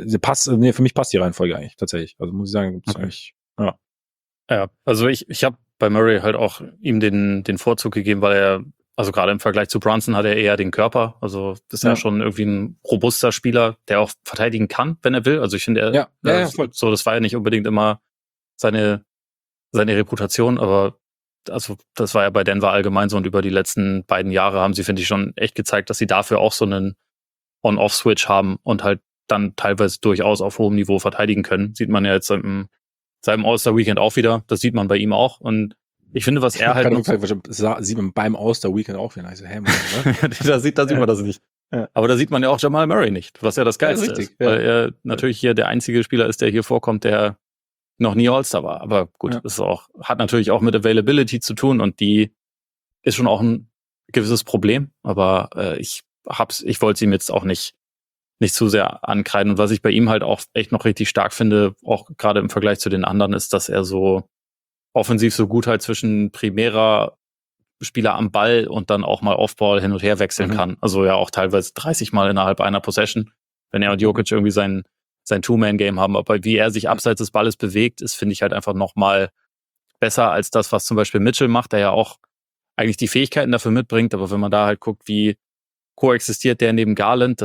mich passt die Reihenfolge eigentlich tatsächlich. Also muss ich sagen, gibt's eigentlich, ja. Ja, also ich habe bei Murray halt auch ihm den Vorzug gegeben, weil er, also gerade im Vergleich zu Brunson hat er eher den Körper. Also das ist ja schon irgendwie ein robuster Spieler, der auch verteidigen kann, wenn er will. Also ich finde, so, das war ja nicht unbedingt immer seine Reputation, aber also das war ja bei Denver allgemein so und über die letzten beiden Jahre haben sie, finde ich, schon echt gezeigt, dass sie dafür auch so einen On-Off-Switch haben und halt dann teilweise durchaus auf hohem Niveau verteidigen können. Sieht man ja jetzt im seinem All-Star-Weekend auch wieder. Das sieht man bei ihm auch. Und ich finde, was er halt sieht man beim All-Star-Weekend auch wieder. Also, hey, da sieht man das nicht. Ja. Aber da sieht man ja auch Jamal Murray nicht, was ja das Geilste ist. Weil er natürlich hier der einzige Spieler ist, der hier vorkommt, der noch nie All-Star war. Aber gut, das hat natürlich auch mit Availability zu tun und die ist schon auch ein gewisses Problem. Aber ich wollte es ihm jetzt auch nicht zu sehr ankreiden. Und was ich bei ihm halt auch echt noch richtig stark finde, auch gerade im Vergleich zu den anderen, ist, dass er so offensiv so gut halt zwischen primärer Spieler am Ball und dann auch mal Offball hin und her wechseln kann. Also ja auch teilweise 30 Mal innerhalb einer Possession, wenn er und Jokic irgendwie sein Two-Man-Game haben. Aber wie er sich abseits des Balles bewegt, ist, finde ich, halt einfach noch mal besser als das, was zum Beispiel Mitchell macht, der ja auch eigentlich die Fähigkeiten dafür mitbringt. Aber wenn man da halt guckt, wie koexistiert der neben Garland,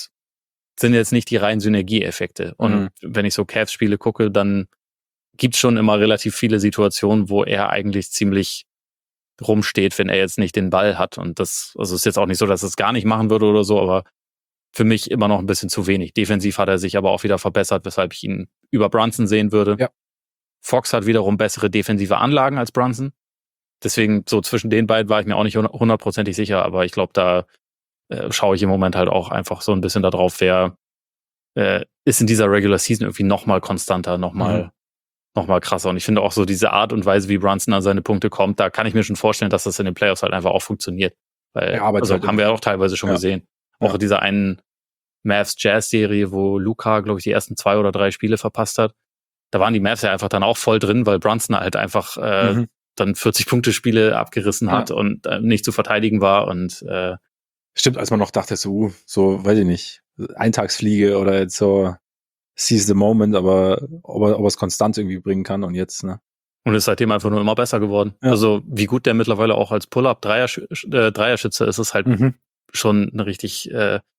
sind jetzt nicht die reinen Synergieeffekte. Und wenn ich so Cavs-Spiele gucke, dann gibt's schon immer relativ viele Situationen, wo er eigentlich ziemlich rumsteht, wenn er jetzt nicht den Ball hat. Und das, also ist jetzt auch nicht so, dass er es gar nicht machen würde oder so, aber für mich immer noch ein bisschen zu wenig. Defensiv hat er sich aber auch wieder verbessert, weshalb ich ihn über Brunson sehen würde. Ja. Fox hat wiederum bessere defensive Anlagen als Brunson. Deswegen so zwischen den beiden war ich mir auch nicht hundertprozentig sicher, aber ich glaube, da schaue ich im Moment halt auch einfach so ein bisschen darauf, wer ist in dieser Regular Season irgendwie nochmal konstanter, nochmal krasser. Und ich finde auch so diese Art und Weise, wie Brunson an seine Punkte kommt, da kann ich mir schon vorstellen, dass das in den Playoffs halt einfach auch funktioniert. Weil, also halt haben wir ja auch teilweise schon gesehen. Auch in dieser einen Mavs-Jazz-Serie, wo Luka, glaube ich, die ersten 2 oder 3 Spiele verpasst hat. Da waren die Mavs ja einfach dann auch voll drin, weil Brunson halt einfach dann 40-Punkte-Spiele abgerissen hat und nicht zu verteidigen war und stimmt, als man noch dachte, so, weiß ich nicht, Eintagsfliege oder jetzt so seize the moment, aber ob er es konstant irgendwie bringen kann und jetzt, ne? Und ist seitdem einfach nur immer besser geworden. Ja. Also wie gut der mittlerweile auch als Pull-Up-Dreierschütze ist, ist halt schon eine richtig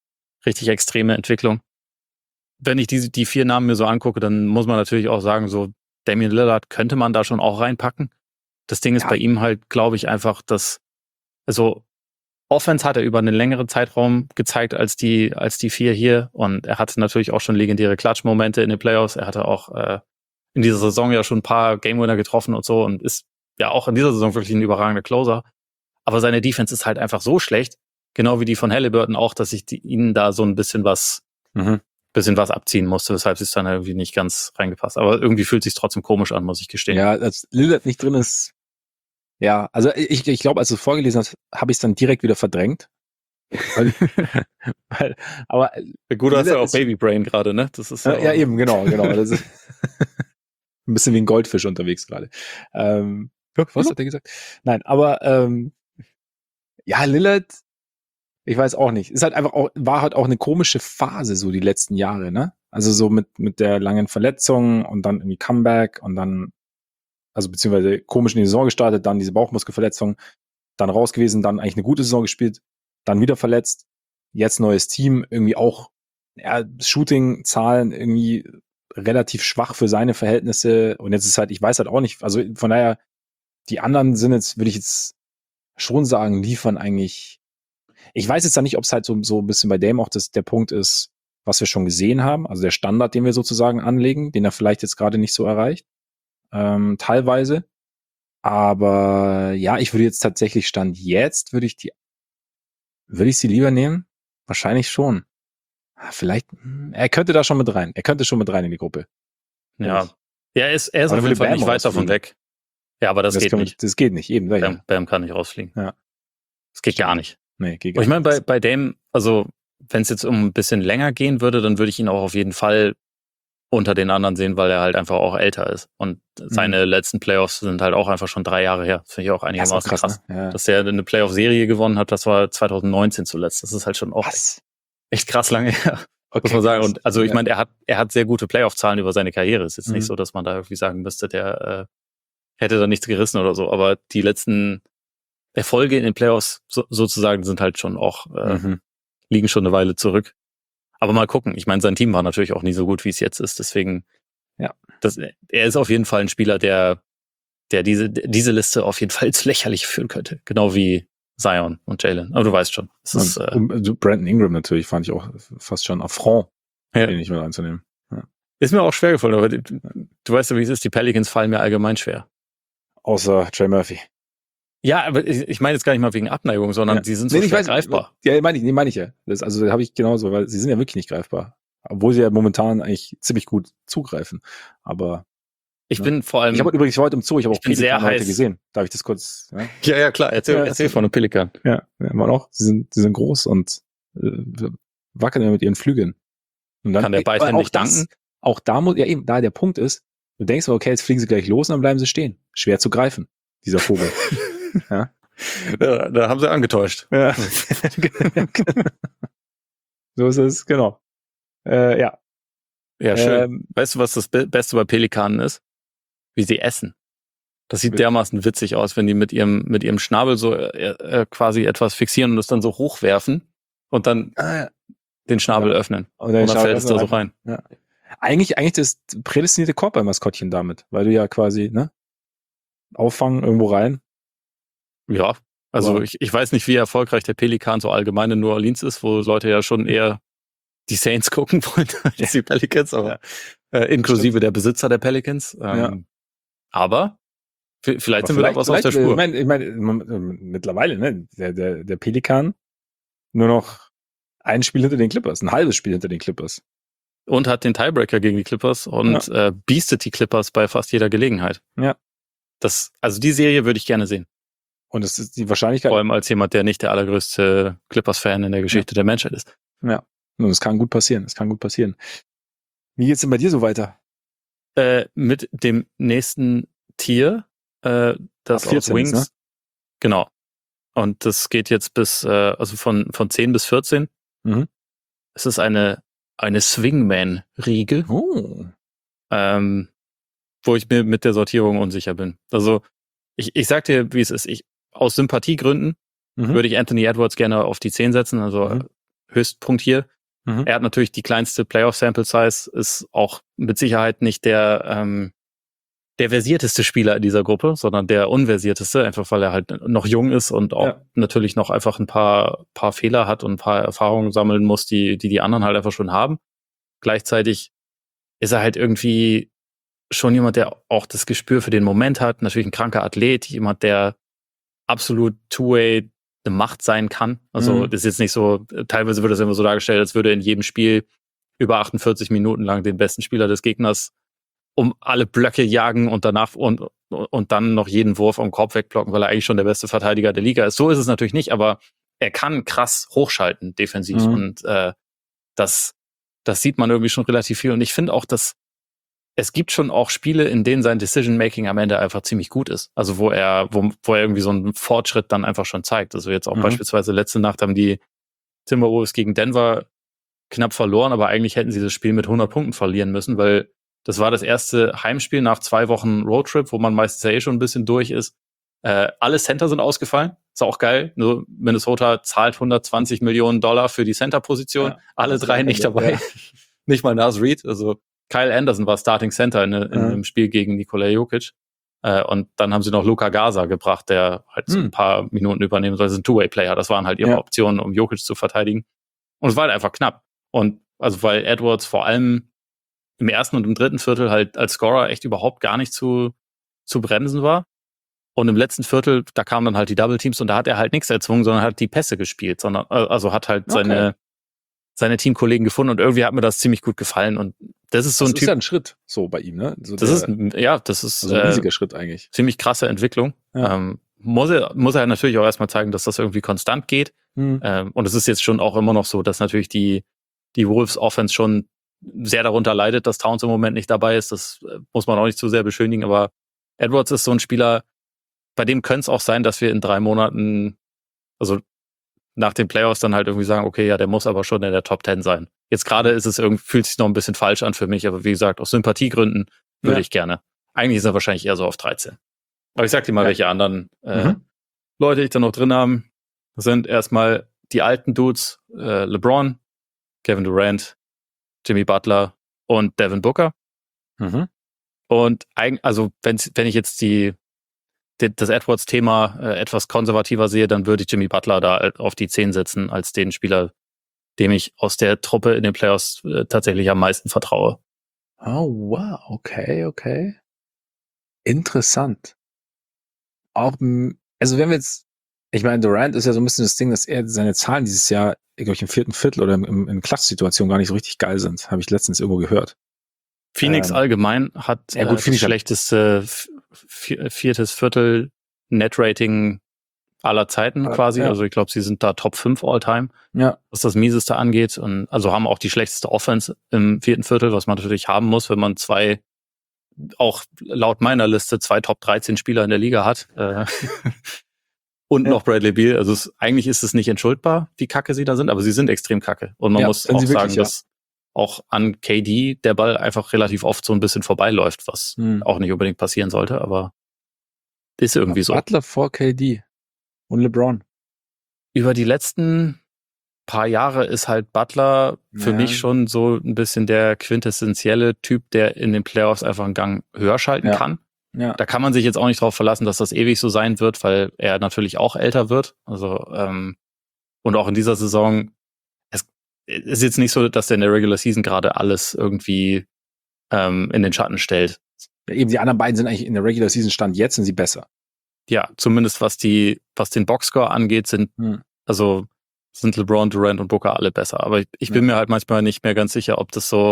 extreme Entwicklung. Wenn ich die 4 Namen mir so angucke, dann muss man natürlich auch sagen, so Damian Lillard könnte man da schon auch reinpacken. Das Ding ist bei ihm halt, glaube ich, einfach, dass also Offense hat er über einen längeren Zeitraum gezeigt als die 4 hier und er hatte natürlich auch schon legendäre Klatschmomente in den Playoffs. Er hatte auch in dieser Saison ja schon ein paar Game-Winner getroffen und so und ist ja auch in dieser Saison wirklich ein überragender Closer. Aber seine Defense ist halt einfach so schlecht, genau wie die von Halliburton auch, dass ich ihnen da so ein bisschen was bisschen was abziehen musste, weshalb es dann irgendwie nicht ganz reingepasst. Aber irgendwie fühlt es sich trotzdem komisch an, muss ich gestehen. Ja, als Lillard nicht drin ist, ja, also ich glaube, als du es vorgelesen hast, habe ich es dann direkt wieder verdrängt. Aber gut, hast du auch Babybrain gerade, ne? Das ist ja eben, genau. Das ist ein bisschen wie ein Goldfisch unterwegs gerade. Was hat er gesagt? Nein, aber ja, Lillard, ich weiß auch nicht. Ist halt einfach auch, war halt auch eine komische Phase so die letzten Jahre, ne? Also so mit der langen Verletzung und dann irgendwie Comeback und dann, also beziehungsweise komisch in die Saison gestartet, dann diese Bauchmuskelverletzung, dann raus gewesen, dann eigentlich eine gute Saison gespielt, dann wieder verletzt, jetzt neues Team, irgendwie auch, ja, Shooting-Zahlen irgendwie relativ schwach für seine Verhältnisse und jetzt ist halt, ich weiß halt auch nicht, also von daher, die anderen sind jetzt, würde ich jetzt schon sagen, liefern eigentlich. Ich weiß jetzt da nicht, ob es halt so ein bisschen bei Dame auch der Punkt ist, was wir schon gesehen haben, also der Standard, den wir sozusagen anlegen, den er vielleicht jetzt gerade nicht so erreicht, teilweise. Aber ja, ich würde jetzt tatsächlich Stand jetzt, würde ich sie lieber nehmen? Wahrscheinlich schon. Vielleicht, er könnte da schon mit rein. Er könnte schon mit rein in die Gruppe. Ja. Ja, er ist auf jeden Fall nicht weit davon weg. Ja, aber das geht nicht. Das geht nicht, eben. Bam kann nicht rausfliegen. Ja. Das geht gar nicht. Nee, geht gar nicht. Ich meine, bei Dame, also wenn es jetzt um ein bisschen länger gehen würde, dann würde ich ihn auch auf jeden Fall unter den anderen sehen, weil er halt einfach auch älter ist. Und seine letzten Playoffs sind halt auch einfach schon 3 Jahre her. Das finde ich auch einigermaßen krass. Ne? Ja. Dass er eine Playoff-Serie gewonnen hat, das war 2019 zuletzt. Das ist halt schon auch echt krass lange her, muss man sagen. Und also ich meine, er hat sehr gute Playoff-Zahlen über seine Karriere. Es ist jetzt nicht so, dass man da irgendwie sagen müsste, der hätte da nichts gerissen oder so. Aber die letzten Erfolge in den Playoffs sozusagen sind halt schon auch, liegen schon eine Weile zurück. Aber mal gucken. Ich meine, sein Team war natürlich auch nie so gut, wie es jetzt ist. Deswegen, ja, er ist auf jeden Fall ein Spieler, der diese Liste auf jeden Fall ins Lächerliche führen könnte. Genau wie Zion und Jalen. Aber du weißt schon. Brandon Ingram natürlich fand ich auch fast schon Affront, den nicht mehr einzunehmen. Ja. Ist mir auch schwer gefallen, aber du weißt ja, wie es ist. Die Pelicans fallen mir allgemein schwer. Außer Trey Murphy. Ja, aber ich meine jetzt gar nicht mal wegen Abneigung, sondern sie sind so schwer greifbar. Ja, meine ich ja. Das habe ich genauso, weil sie sind ja wirklich nicht greifbar. Obwohl sie ja momentan eigentlich ziemlich gut zugreifen. Aber ich bin vor allem. Ich habe übrigens heute im Zoo, ich habe auch Pelikan heute gesehen. Darf ich das kurz? Ja, klar. Erzähl von einem Pelikan. Ja, man auch. Sie sind groß und wackeln ja mit ihren Flügeln. Und dann kann der beidhändig danken? Auch da muss, ja eben, da der Punkt ist, du denkst, okay, jetzt fliegen sie gleich los und dann bleiben sie stehen. Schwer zu greifen, dieser Vogel. Ja. Da haben sie angetäuscht. Ja. So ist es, genau. Ja. Ja, schön. Weißt du, was das Beste bei Pelikanen ist? Wie sie essen. Das sieht dermaßen witzig aus, wenn die mit ihrem Schnabel so quasi etwas fixieren und es dann so hochwerfen und dann den Schnabel öffnen. Und dann fällt es da so rein. Ja. Eigentlich das prädestinierte Korbball-Maskottchen damit, weil du ja quasi, auffangen irgendwo rein. Ja, also ich weiß nicht, wie erfolgreich der Pelikan so allgemein in New Orleans ist, wo Leute ja schon eher die Saints gucken wollen als die Pelicans, aber inklusive der Besitzer der Pelicans. Aber vielleicht sind wir da was auf der Spur. Ich meine, mittlerweile, der Pelikan nur noch ein Spiel hinter den Clippers, ein halbes Spiel hinter den Clippers. Und hat den Tiebreaker gegen die Clippers und beastet die Clippers bei fast jeder Gelegenheit. Ja. Also die Serie würde ich gerne sehen. Und es ist die Wahrscheinlichkeit. Vor allem als jemand, der nicht der allergrößte Clippers-Fan in der Geschichte der Menschheit ist. Ja. Und es kann gut passieren. Wie geht's denn bei dir so weiter? Mit dem nächsten Tier, das aus Wings. Ne? Genau. Und das geht jetzt bis, also von 10 bis 14. Mhm. Es ist eine Swingman-Riege. Oh. Wo ich mir mit der Sortierung unsicher bin. Also, ich sag dir, wie es ist. Aus Sympathiegründen würde ich Anthony Edwards gerne auf die 10 setzen, also Höchstpunkt hier. Er hat natürlich die kleinste Playoff-Sample-Size, ist auch mit Sicherheit nicht der versierteste Spieler in dieser Gruppe, sondern der unversierteste, einfach weil er halt noch jung ist und auch natürlich noch einfach ein paar Fehler hat und ein paar Erfahrungen sammeln muss, die anderen halt einfach schon haben. Gleichzeitig ist er halt irgendwie schon jemand, der auch das Gespür für den Moment hat, natürlich ein kranker Athlet, jemand, der absolut Two-Way eine Macht sein kann. Also das ist jetzt nicht so, teilweise wird das immer so dargestellt, als würde in jedem Spiel über 48 Minuten lang den besten Spieler des Gegners um alle Blöcke jagen und danach und dann noch jeden Wurf am Korb wegblocken, weil er eigentlich schon der beste Verteidiger der Liga ist. So ist es natürlich nicht, aber er kann krass hochschalten defensiv und das sieht man irgendwie schon relativ viel. Und ich finde auch, dass es gibt schon auch Spiele, in denen sein Decision-Making am Ende einfach ziemlich gut ist. Also wo er irgendwie so einen Fortschritt dann einfach schon zeigt. Also jetzt auch beispielsweise letzte Nacht haben die Timberwolves gegen Denver knapp verloren, aber eigentlich hätten sie das Spiel mit 100 Punkten verlieren müssen, weil das war das erste Heimspiel nach 2 Wochen Roadtrip, wo man meistens ja schon ein bisschen durch ist. Alle Center sind ausgefallen. Ist auch geil. Nur Minnesota zahlt $120 Millionen für die Center-Position. Ja, alle 3 nicht dabei. Ja. Nicht mal Naz Reid. Also Kyle Anderson war Starting Center in einem Spiel gegen Nikola Jokic. Und dann haben sie noch Luka Garza gebracht, der halt so ein paar Minuten übernehmen soll. Das ist ein Two-Way-Player. Das waren halt ihre Optionen, um Jokic zu verteidigen. Und es war halt einfach knapp. Und also weil Edwards vor allem im ersten und im dritten Viertel halt als Scorer echt überhaupt gar nicht zu bremsen war. Und im letzten Viertel, da kamen dann halt die Double Teams und da hat er halt nichts erzwungen, sondern hat die Pässe gespielt, sondern also hat halt seine Teamkollegen gefunden und irgendwie hat mir das ziemlich gut gefallen und das ist so ein Typ. Das ist ja ein Schritt so bei ihm, ne? So das ist ein riesiger Schritt eigentlich. Ziemlich krasse Entwicklung. Ja. Muss er natürlich auch erstmal zeigen, dass das irgendwie konstant geht. Und es ist jetzt schon auch immer noch so, dass natürlich die Wolves Offense schon sehr darunter leidet, dass Towns im Moment nicht dabei ist. Das muss man auch nicht zu sehr beschönigen, aber Edwards ist so ein Spieler, bei dem könnte es auch sein, dass wir in 3 Monaten, also nach den Playoffs dann halt irgendwie sagen, okay, ja, der muss aber schon in der Top 10 sein. Jetzt gerade ist es irgendwie, fühlt sich noch ein bisschen falsch an für mich, aber wie gesagt, aus Sympathiegründen würde ich gerne. Eigentlich ist er wahrscheinlich eher so auf 13. Aber ich sag dir mal, welche anderen Leute ich da noch drin haben. Das sind erstmal die alten Dudes, LeBron, Kevin Durant, Jimmy Butler und Devin Booker. Und also wenn ich jetzt das Edwards-Thema etwas konservativer sehe, dann würde ich Jimmy Butler da auf die 10 setzen, als den Spieler, dem ich aus der Truppe in den Playoffs tatsächlich am meisten vertraue. Oh, wow, okay. Interessant. Auch, also wenn wir jetzt, ich meine, Durant ist ja so ein bisschen das Ding, dass er seine Zahlen dieses Jahr, glaube ich, im 4. Viertel oder in Klatschsituationen gar nicht so richtig geil sind. Habe ich letztens irgendwo gehört. Phoenix allgemein hat das schlechteste 4. Viertel Net-Rating aller Zeiten quasi. Ja. Also ich glaube, sie sind da Top 5 All-Time, was das Mieseste angeht. Und also haben auch die schlechteste Offense im 4. Viertel, was man natürlich haben muss, wenn man auch laut meiner Liste 2 Top 13 Spieler in der Liga hat. Und noch Bradley Beal. Also eigentlich ist es nicht entschuldbar, wie kacke sie da sind, aber sie sind extrem kacke. Und man muss auch sagen, dass auch an KD der Ball einfach relativ oft so ein bisschen vorbeiläuft, was auch nicht unbedingt passieren sollte, aber ist irgendwie so. Butler vor KD und LeBron. Über die letzten paar Jahre ist halt Butler für mich schon so ein bisschen der quintessentielle Typ, der in den Playoffs einfach einen Gang höher schalten kann. Ja. Da kann man sich jetzt auch nicht drauf verlassen, dass das ewig so sein wird, weil er natürlich auch älter wird. Also und auch in dieser Saison es ist jetzt nicht so, dass er in der Regular Season gerade alles irgendwie in den Schatten stellt. Ja, eben die anderen beiden sind eigentlich in der Regular Season Stand jetzt sind sie besser. Ja, zumindest was den Boxscore angeht, sind LeBron, Durant und Booker alle besser. Aber ich bin mir halt manchmal nicht mehr ganz sicher,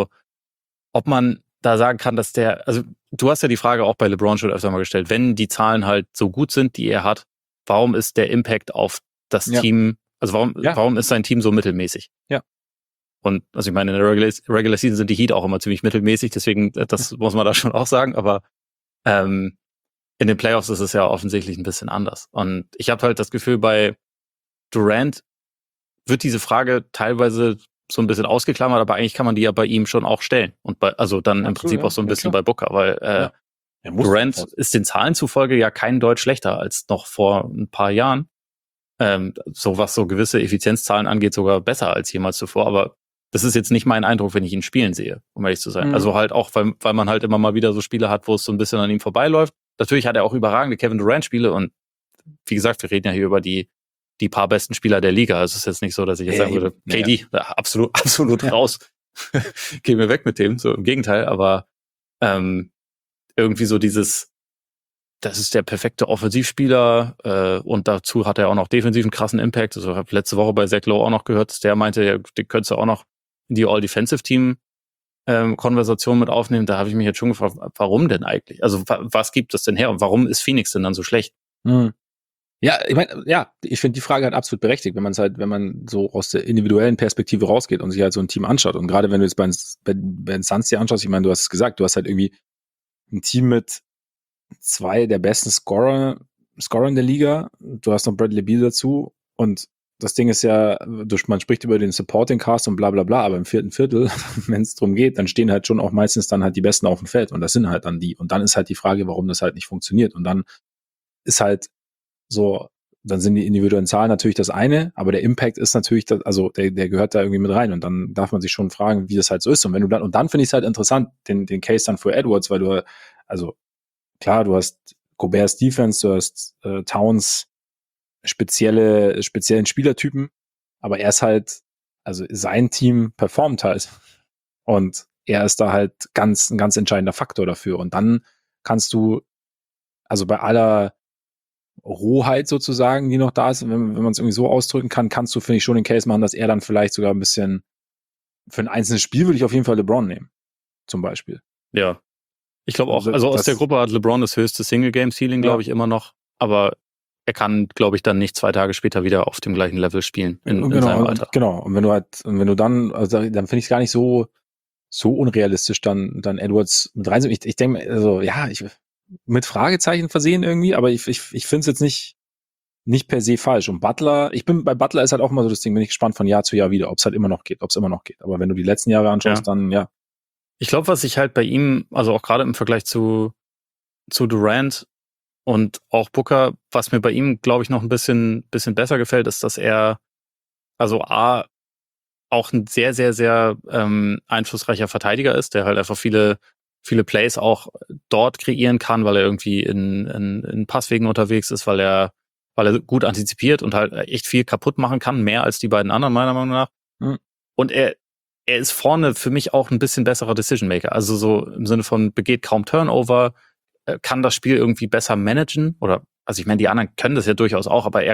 ob man da sagen kann, dass also du hast ja die Frage auch bei LeBron schon öfter mal gestellt, wenn die Zahlen halt so gut sind, die er hat, warum ist der Impact auf das Team, also warum ist sein Team so mittelmäßig? Ja. Und also ich meine, in der Regular Season sind die Heat auch immer ziemlich mittelmäßig, deswegen, das muss man da schon auch sagen, aber in den Playoffs ist es ja offensichtlich ein bisschen anders. Und ich habe halt das Gefühl, bei Durant wird diese Frage teilweise so ein bisschen ausgeklammert, aber eigentlich kann man die ja bei ihm schon auch stellen. Und im Prinzip auch so ein bisschen bei Booker, weil Durant ist den Zahlen zufolge ja kein Deut schlechter als noch vor ein paar Jahren. So was so gewisse Effizienzzahlen angeht, sogar besser als jemals zuvor, aber das ist jetzt nicht mein Eindruck, wenn ich ihn spielen sehe, um ehrlich zu sein. Also halt auch, weil man halt immer mal wieder so Spiele hat, wo es so ein bisschen an ihm vorbeiläuft. Natürlich hat er auch überragende Kevin Durant-Spiele und wie gesagt, wir reden ja hier über die paar besten Spieler der Liga. Also es ist jetzt nicht so, dass ich jetzt sagen würde, KD, absolut raus. Geh mir weg mit dem. So im Gegenteil, aber irgendwie so das ist der perfekte Offensivspieler und dazu hat er auch noch defensiv einen krassen Impact. Also ich habe letzte Woche bei Zach Lowe auch noch gehört, dass der meinte, den könntest du auch noch die All-Defensive-Team Konversation mit aufnehmen, da habe ich mich jetzt schon gefragt, warum denn eigentlich? Also was gibt es denn her und warum ist Phoenix denn dann so schlecht? Ja, ich meine, ja, ich finde die Frage halt absolut berechtigt, wenn man so aus der individuellen Perspektive rausgeht und sich halt so ein Team anschaut. Und gerade wenn du jetzt bei den Suns dir anschaust, ich meine, du hast es gesagt, du hast halt irgendwie ein Team mit 2 der besten Scorer in der Liga. Du hast noch Bradley Beal dazu und das Ding ist ja, man spricht über den Supporting Cast und bla bla bla, aber im 4. Viertel, wenn es darum geht, dann stehen halt schon auch meistens dann halt die Besten auf dem Feld und das sind halt dann die. Und dann ist halt die Frage, warum das halt nicht funktioniert. Und dann ist halt so, dann sind die individuellen Zahlen natürlich das eine, aber der Impact ist natürlich, der gehört da irgendwie mit rein und dann darf man sich schon fragen, wie das halt so ist. Und dann finde ich es halt interessant, den Case dann für Edwards, weil du, also klar, du hast Gobert's Defense, du hast Towns speziellen Spielertypen, aber er ist halt, also sein Team performt halt und er ist da halt ein ganz entscheidender Faktor dafür und dann kannst du, also bei aller Rohheit sozusagen, die noch da ist, wenn man es irgendwie so ausdrücken kann, kannst du, finde ich, schon den Case machen, dass er dann vielleicht sogar ein bisschen, für ein einzelnes Spiel würde ich auf jeden Fall LeBron nehmen, zum Beispiel. Ja, ich glaube auch, also aus der Gruppe hat LeBron das höchste Single-Game-Ceiling, glaube ich, immer noch, aber er kann, glaube ich, dann nicht 2 Tage später wieder auf dem gleichen Level spielen in seinem Alter. Genau, und wenn du dann, also dann finde ich es gar nicht so unrealistisch, dann Edwards mit rein. Ich denke, also ja, mit Fragezeichen versehen irgendwie, aber ich finde es jetzt nicht per se falsch. Und bei Butler ist halt auch immer so das Ding, bin ich gespannt von Jahr zu Jahr wieder, ob es immer noch geht. Aber wenn du die letzten Jahre anschaust, dann ja. Ich glaube, was ich halt bei ihm, also auch gerade im Vergleich zu Durant und auch Booker, was mir bei ihm, glaube ich, noch ein bisschen besser gefällt, ist, dass er, also auch ein sehr, sehr, sehr einflussreicher Verteidiger ist, der halt einfach viele Plays auch dort kreieren kann, weil er irgendwie in Passwegen unterwegs ist, weil er gut antizipiert und halt echt viel kaputt machen kann, mehr als die beiden anderen, meiner Meinung nach. Und er ist vorne für mich auch ein bisschen besserer Decision Maker. Also so im Sinne von begeht kaum Turnover, kann das Spiel irgendwie besser managen oder, also ich meine, die anderen können das ja durchaus auch, aber er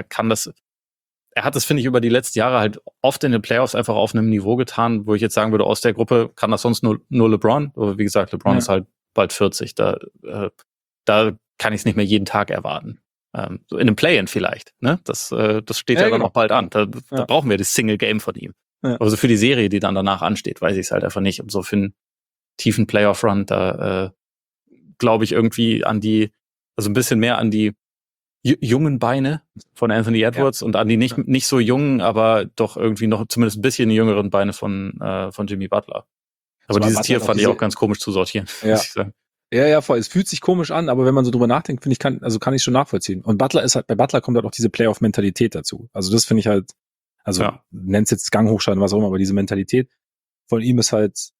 hat das, finde ich, über die letzten Jahre halt oft in den Playoffs einfach auf einem Niveau getan, wo ich jetzt sagen würde, aus der Gruppe kann das sonst nur LeBron. Aber wie gesagt, LeBron ist halt bald 40. Da kann ich es nicht mehr jeden Tag erwarten. So in einem Play-In vielleicht. Ne? Das steht ja dann auch bald an. Da brauchen wir das Single-Game von ihm. Ja. Aber so für die Serie, die dann danach ansteht, weiß ich es halt einfach nicht. Und so für einen tiefen Playoff-Run, da glaube ich irgendwie also ein bisschen mehr an die jungen Beine von Anthony Edwards und an die nicht so jungen, aber doch irgendwie noch zumindest ein bisschen jüngeren Beine von Jimmy Butler. Aber dieses Tier fand ich auch ganz komisch zu sortieren, muss ich sagen. Ja, voll. Es fühlt sich komisch an, aber wenn man so drüber nachdenkt, finde ich, kann ich schon nachvollziehen. Und bei Butler kommt halt auch diese Playoff-Mentalität dazu. Also das finde ich halt, nenn's jetzt Ganghochschalten, was auch immer, aber diese Mentalität von ihm ist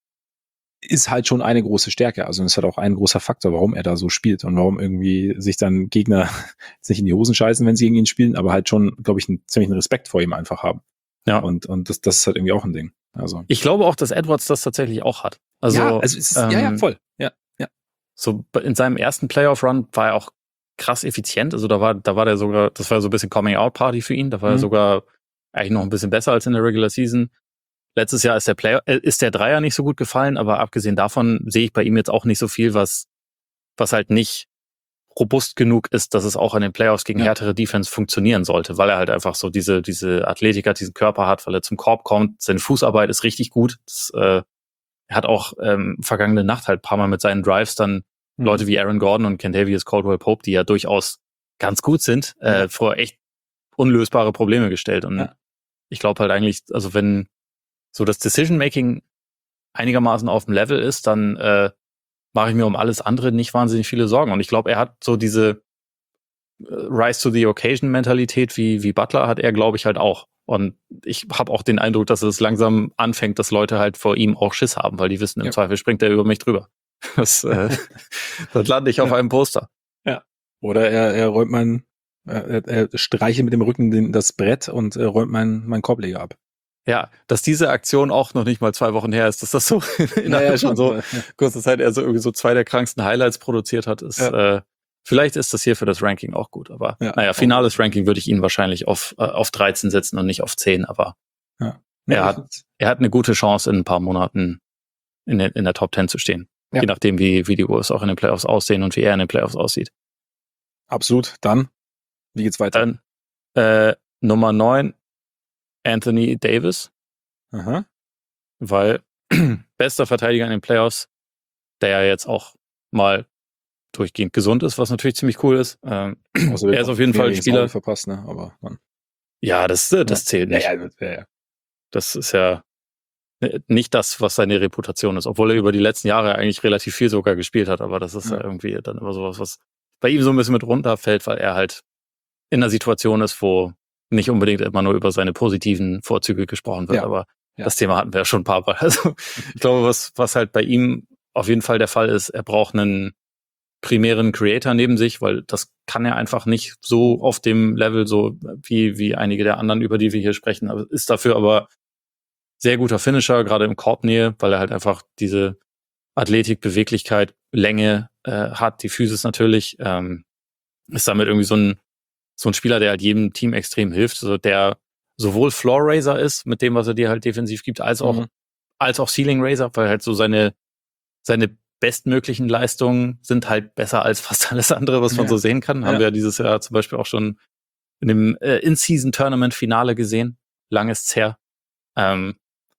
halt schon eine große Stärke. Also es ist halt auch ein großer Faktor, warum er da so spielt und warum irgendwie sich dann Gegner nicht in die Hosen scheißen, wenn sie gegen ihn spielen, aber halt schon, glaube ich, einen ziemlichen Respekt vor ihm einfach haben. Ja. Und das ist halt irgendwie auch ein Ding. Also. Ich glaube auch, dass Edwards das tatsächlich auch hat. Also, es ist, voll. Ja. So in seinem ersten Playoff-Run war er auch krass effizient. Also da war der sogar, das war so ein bisschen Coming-out-Party für ihn. Da war er sogar eigentlich noch ein bisschen besser als in der Regular Season. Letztes Jahr ist der Dreier nicht so gut gefallen, aber abgesehen davon sehe ich bei ihm jetzt auch nicht so viel, was halt nicht robust genug ist, dass es auch in den Playoffs gegen härtere Defense funktionieren sollte, weil er halt einfach so diese Athletik hat, diesen Körper hat, weil er zum Korb kommt. Seine Fußarbeit ist richtig gut. Er hat auch vergangene Nacht halt ein paar Mal mit seinen Drives dann Leute wie Aaron Gordon und Kentavious Caldwell-Pope, die ja durchaus ganz gut sind, vor echt unlösbare Probleme gestellt. Und ich glaube halt eigentlich, also wenn so das Decision-Making einigermaßen auf dem Level ist, dann mache ich mir um alles andere nicht wahnsinnig viele Sorgen. Und ich glaube, er hat so diese Rise-to-the-Occasion-Mentalität wie Butler hat er, glaube ich, halt auch. Und ich habe auch den Eindruck, dass es langsam anfängt, dass Leute halt vor ihm auch Schiss haben, weil die wissen, im Zweifel springt er über mich drüber. Das lande ich auf einem Poster. Ja. Oder er räumt er streichelt mit dem Rücken das Brett und räumt meinen Korbleger ab. Ja, dass diese Aktion auch noch nicht mal 2 Wochen her ist, dass das so innerhalb schon so kurzer Zeit er so irgendwie so 2 der kranksten Highlights produziert hat, ist vielleicht ist das hier für das Ranking auch gut, aber finales Ranking würde ich ihn wahrscheinlich auf 13 setzen und nicht auf 10, aber Er hat eine gute Chance, in ein paar Monaten in der Top 10 zu stehen. Ja. Je nachdem, wie die Wolves auch in den Playoffs aussehen und wie er in den Playoffs aussieht. Absolut. Dann, wie geht's weiter? Dann Nummer 9, Anthony Davis. Aha. Weil bester Verteidiger in den Playoffs, der ja jetzt auch mal durchgehend gesund ist, was natürlich ziemlich cool ist. Er ist auf jeden Fall ein Spieler. Verpasst, ne? Aber man. Ja, das zählt nicht. Ja. Das ist ja nicht das, was seine Reputation ist, obwohl er über die letzten Jahre eigentlich relativ viel sogar gespielt hat, aber das ist ja irgendwie dann immer sowas, was bei ihm so ein bisschen mit runterfällt, weil er halt in einer Situation ist, wo nicht unbedingt immer nur über seine positiven Vorzüge gesprochen wird, aber das Thema hatten wir ja schon ein paar Mal. Also ich glaube, was halt bei ihm auf jeden Fall der Fall ist, er braucht einen primären Creator neben sich, weil das kann er einfach nicht so auf dem Level, so wie einige der anderen, über die wir hier sprechen, ist dafür aber sehr guter Finisher, gerade im Korbnähe, weil er halt einfach diese Athletik, Beweglichkeit, Länge hat, die Physis natürlich, ist damit irgendwie so ein Spieler, der halt jedem Team extrem hilft, also der sowohl Floor Raiser ist, mit dem, was er dir halt defensiv gibt, als auch Ceiling Raiser, weil halt so seine bestmöglichen Leistungen sind halt besser als fast alles andere, was man so sehen kann. Haben wir ja dieses Jahr zum Beispiel auch schon in dem In-Season-Tournament-Finale gesehen. Lang ist's her. Wenn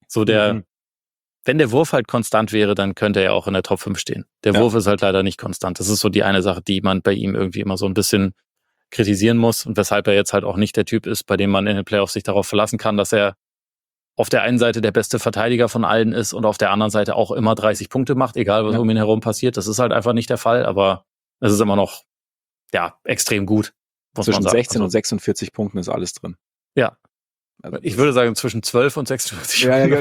der Wurf halt konstant wäre, dann könnte er auch in der Top 5 stehen. Der Wurf ist halt leider nicht konstant. Das ist so die eine Sache, die man bei ihm irgendwie immer so ein bisschen kritisieren muss und weshalb er jetzt halt auch nicht der Typ ist, bei dem man in den Playoffs sich darauf verlassen kann, dass er auf der einen Seite der beste Verteidiger von allen ist und auf der anderen Seite auch immer 30 Punkte macht, egal was um ihn herum passiert. Das ist halt einfach nicht der Fall, aber es ist immer noch extrem gut. Zwischen 16 und 46 Punkten ist alles drin. Ja. Also ich würde sagen, zwischen 12 und 46.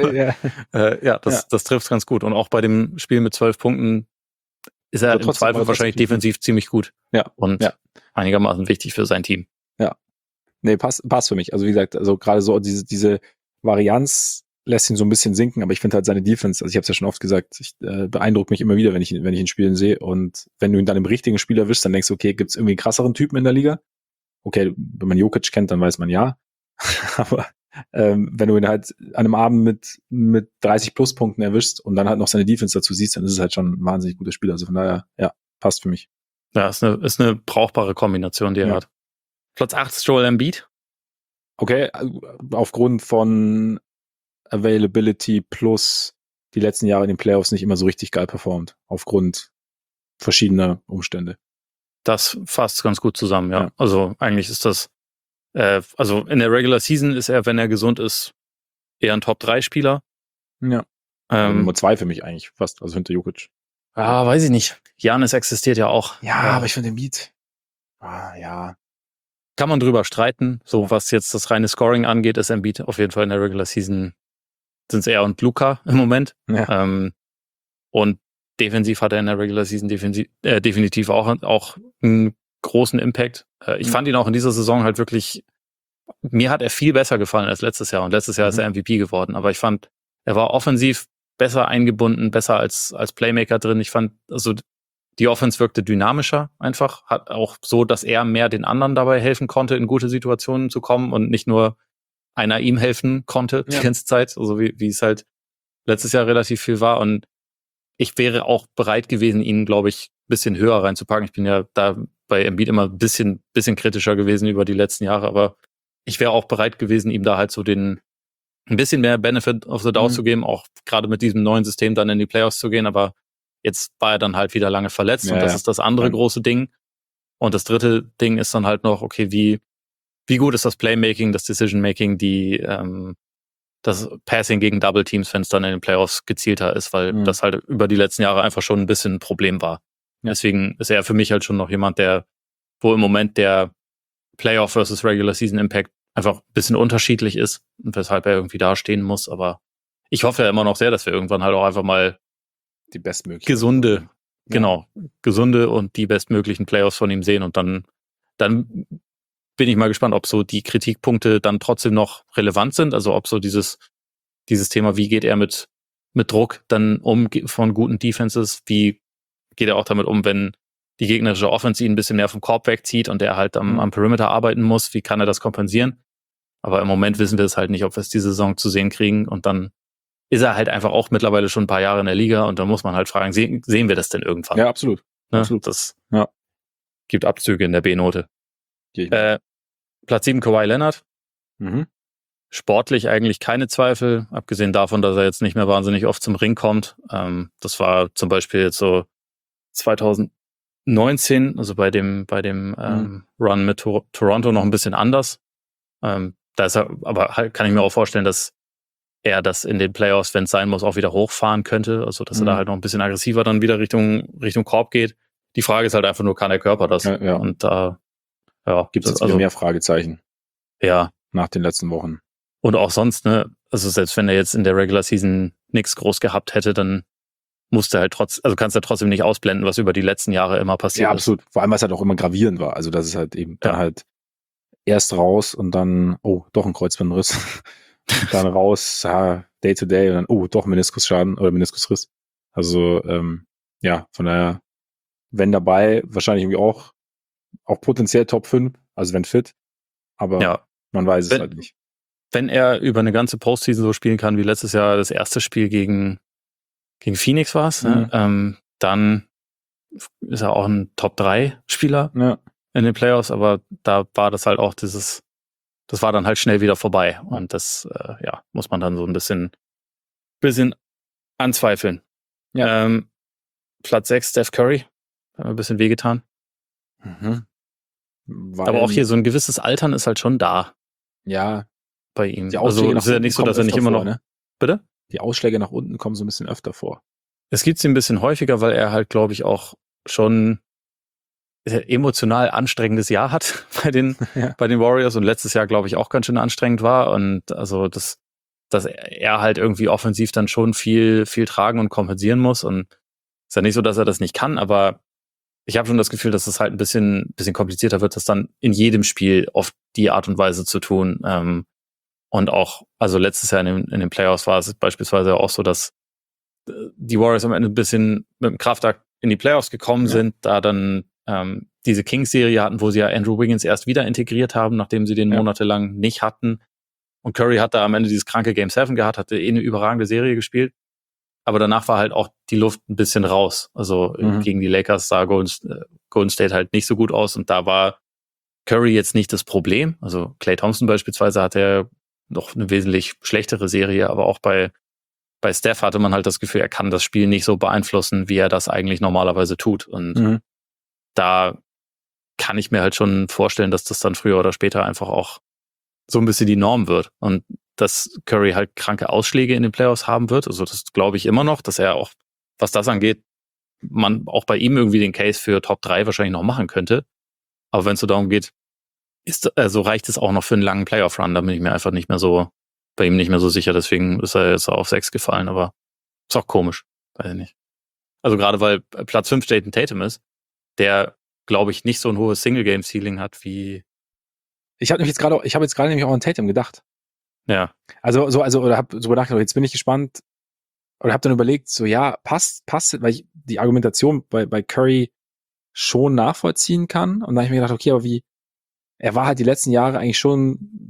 Das trifft ganz gut. Und auch bei dem Spiel mit 12 Punkten ist er im Zweifel wahrscheinlich defensiv ziemlich gut. Ja. Und einigermaßen wichtig für sein Team. Ja. Nee, passt für mich. Also wie gesagt, also gerade so diese Varianz lässt ihn so ein bisschen sinken, aber ich finde halt seine Defense, also ich habe es ja schon oft gesagt, beeindruckt mich immer wieder, wenn ich ihn spielen sehe, und wenn du ihn dann im richtigen Spiel erwischst, dann denkst du, okay, gibt's irgendwie einen krasseren Typen in der Liga? Okay, wenn man Jokic kennt, dann weiß man ja, aber wenn du ihn halt an einem Abend mit 30 Pluspunkten erwischst und dann halt noch seine Defense dazu siehst, dann ist es halt schon ein wahnsinnig guter Spieler, also von daher, passt für mich. Ja, ist eine brauchbare Kombination, die er hat. Platz 8 ist Joel Embiid. Okay, aufgrund von Availability plus die letzten Jahre in den Playoffs nicht immer so richtig geil performt, aufgrund verschiedener Umstände. Das fasst ganz gut zusammen, ja. Also eigentlich ist das, also in der Regular Season ist er, wenn er gesund ist, eher ein Top-3-Spieler. Ja. Nummer 2 für mich eigentlich fast, also hinter Jokic. Weiß ich nicht. Giannis existiert ja auch. Ja, aber ich finde den Beat. Kann man drüber streiten. So, was jetzt das reine Scoring angeht, ist Embiid auf jeden Fall in der Regular Season sind es er und Luka im Moment. Ja. Und defensiv hat er in der Regular Season definitiv auch einen großen Impact. Ich fand ihn auch in dieser Saison halt wirklich, mir hat er viel besser gefallen als letztes Jahr. Und letztes Jahr ist er MVP geworden. Aber ich fand, er war offensiv besser eingebunden, besser als Playmaker drin. Ich fand, also die Offense wirkte dynamischer einfach, hat auch so, dass er mehr den anderen dabei helfen konnte, in gute Situationen zu kommen und nicht nur einer ihm helfen konnte die ganze Zeit, also wie es halt letztes Jahr relativ viel war. Und ich wäre auch bereit gewesen, ihn, glaube ich, ein bisschen höher reinzupacken. Ich bin ja da bei Embiid immer ein bisschen kritischer gewesen über die letzten Jahre, aber ich wäre auch bereit gewesen, ihm da halt so ein bisschen mehr Benefit of the Doubt zu geben, auch gerade mit diesem neuen System dann in die Playoffs zu gehen, aber jetzt war er dann halt wieder lange verletzt und das ist das andere große Ding. Und das dritte Ding ist dann halt noch, okay, wie gut ist das Playmaking, das Decision-Making, das Passing gegen Double Teams, wenn es dann in den Playoffs gezielter ist, weil das halt über die letzten Jahre einfach schon ein bisschen ein Problem war. Ja. Deswegen ist er für mich halt schon noch jemand, wo im Moment der Playoff versus Regular Season Impact einfach ein bisschen unterschiedlich ist und weshalb er irgendwie da stehen muss. Aber ich hoffe ja immer noch sehr, dass wir irgendwann halt auch einfach mal die bestmöglichen gesunde und die bestmöglichen Playoffs von ihm sehen und dann bin ich mal gespannt, ob so die Kritikpunkte dann trotzdem noch relevant sind, also ob so dieses Thema, wie geht er mit Druck dann um von guten Defenses, wie geht er auch damit um, wenn die gegnerische Offense ihn ein bisschen mehr vom Korb wegzieht und er halt am Perimeter arbeiten muss, wie kann er das kompensieren? Aber im Moment wissen wir es halt nicht, ob wir es diese Saison zu sehen kriegen. Und dann ist er halt einfach auch mittlerweile schon ein paar Jahre in der Liga. Und dann muss man halt fragen, sehen wir das denn irgendwann? Ja, absolut. Ne? Absolut. Das Ja. gibt Abzüge in der B-Note. Platz 7 Kawhi Leonard. Mhm. Sportlich eigentlich keine Zweifel, abgesehen davon, dass er jetzt nicht mehr wahnsinnig oft zum Ring kommt. Das war zum Beispiel jetzt so 2019, also bei dem Run mit Toronto noch ein bisschen anders. Da ist er, aber halt kann ich mir auch vorstellen, dass er das in den Playoffs, wenn es sein muss, auch wieder hochfahren könnte. Also dass er da halt noch ein bisschen aggressiver dann wieder Richtung Korb geht. Die Frage ist halt einfach nur, kann der Körper das? Ja. Und da gibt es jetzt wieder mehr Fragezeichen. Ja. Nach den letzten Wochen. Und auch sonst, ne, also selbst wenn er jetzt in der Regular Season nichts groß gehabt hätte, dann musste halt kannst du trotzdem nicht ausblenden, was über die letzten Jahre immer passiert ist. Ja, absolut. Vor allem, was halt auch immer gravierend war. Also, das ist halt eben dann halt erst raus und dann, doch ein Kreuzbandriss. Dann raus, Day to Day und dann, doch Meniskusschaden oder Meniskusriss. Also, von daher, wenn dabei, wahrscheinlich irgendwie auch potenziell Top 5, also wenn fit. Aber man weiß es halt nicht. Wenn er über eine ganze Postseason so spielen kann, wie letztes Jahr das erste Spiel gegen Phoenix war es, dann ist er auch ein Top-3-Spieler in den Playoffs, aber da war das halt auch das war dann halt schnell wieder vorbei. Und das muss man dann so ein bisschen anzweifeln. Ja. Platz 6, Steph Curry. Hat mir ein bisschen wehgetan. Mhm. Aber auch hier so ein gewisses Altern ist halt schon da. Ja. Bei ihm. Also ist ja nicht so, dass er nicht immer noch... Ne? Bitte? Die Ausschläge nach unten kommen so ein bisschen öfter vor. Es gibt sie ein bisschen häufiger, weil er halt, glaube ich, auch schon emotional anstrengendes Jahr hat bei den Warriors und letztes Jahr, glaube ich, auch ganz schön anstrengend war. Und also dass er halt irgendwie offensiv dann schon viel tragen und kompensieren muss. Und ist ja nicht so, dass er das nicht kann, aber ich habe schon das Gefühl, dass es halt ein bisschen komplizierter wird, das dann in jedem Spiel auf die Art und Weise zu tun. Und auch, also letztes Jahr in den Playoffs war es beispielsweise auch so, dass die Warriors am Ende ein bisschen mit dem Kraftakt in die Playoffs gekommen sind, da dann diese Kings-Serie hatten, wo sie ja Andrew Wiggins erst wieder integriert haben, nachdem sie den monatelang nicht hatten. Und Curry hat da am Ende dieses kranke Game 7 gehabt, hatte eine überragende Serie gespielt. Aber danach war halt auch die Luft ein bisschen raus. Also gegen die Lakers sah Golden State halt nicht so gut aus. Und da war Curry jetzt nicht das Problem. Also Klay Thompson beispielsweise hatte ja noch eine wesentlich schlechtere Serie, aber auch bei Steph hatte man halt das Gefühl, er kann das Spiel nicht so beeinflussen, wie er das eigentlich normalerweise tut. Und da kann ich mir halt schon vorstellen, dass das dann früher oder später einfach auch so ein bisschen die Norm wird. Und dass Curry halt kranke Ausschläge in den Playoffs haben wird. Also das glaube ich immer noch, dass er auch, was das angeht, man auch bei ihm irgendwie den Case für Top 3 wahrscheinlich noch machen könnte. Aber wenn es so darum geht, reicht es auch noch für einen langen Playoff-Run. Da bin ich mir einfach bei ihm nicht mehr so sicher. Deswegen ist er jetzt auf 6 gefallen. Aber ist auch komisch. Weiß ich nicht. Also gerade weil Platz 5 Jason Tatum ist, der, glaube ich, nicht so ein hohes Single-Game-Ceiling hat wie... Ich habe jetzt gerade nämlich auch an Tatum gedacht. Ja. Oder habe so nachgedacht, jetzt bin ich gespannt, oder habe dann überlegt, so passt, weil ich die Argumentation bei Curry schon nachvollziehen kann. Und dann habe ich mir gedacht, okay, aber er war halt die letzten Jahre eigentlich schon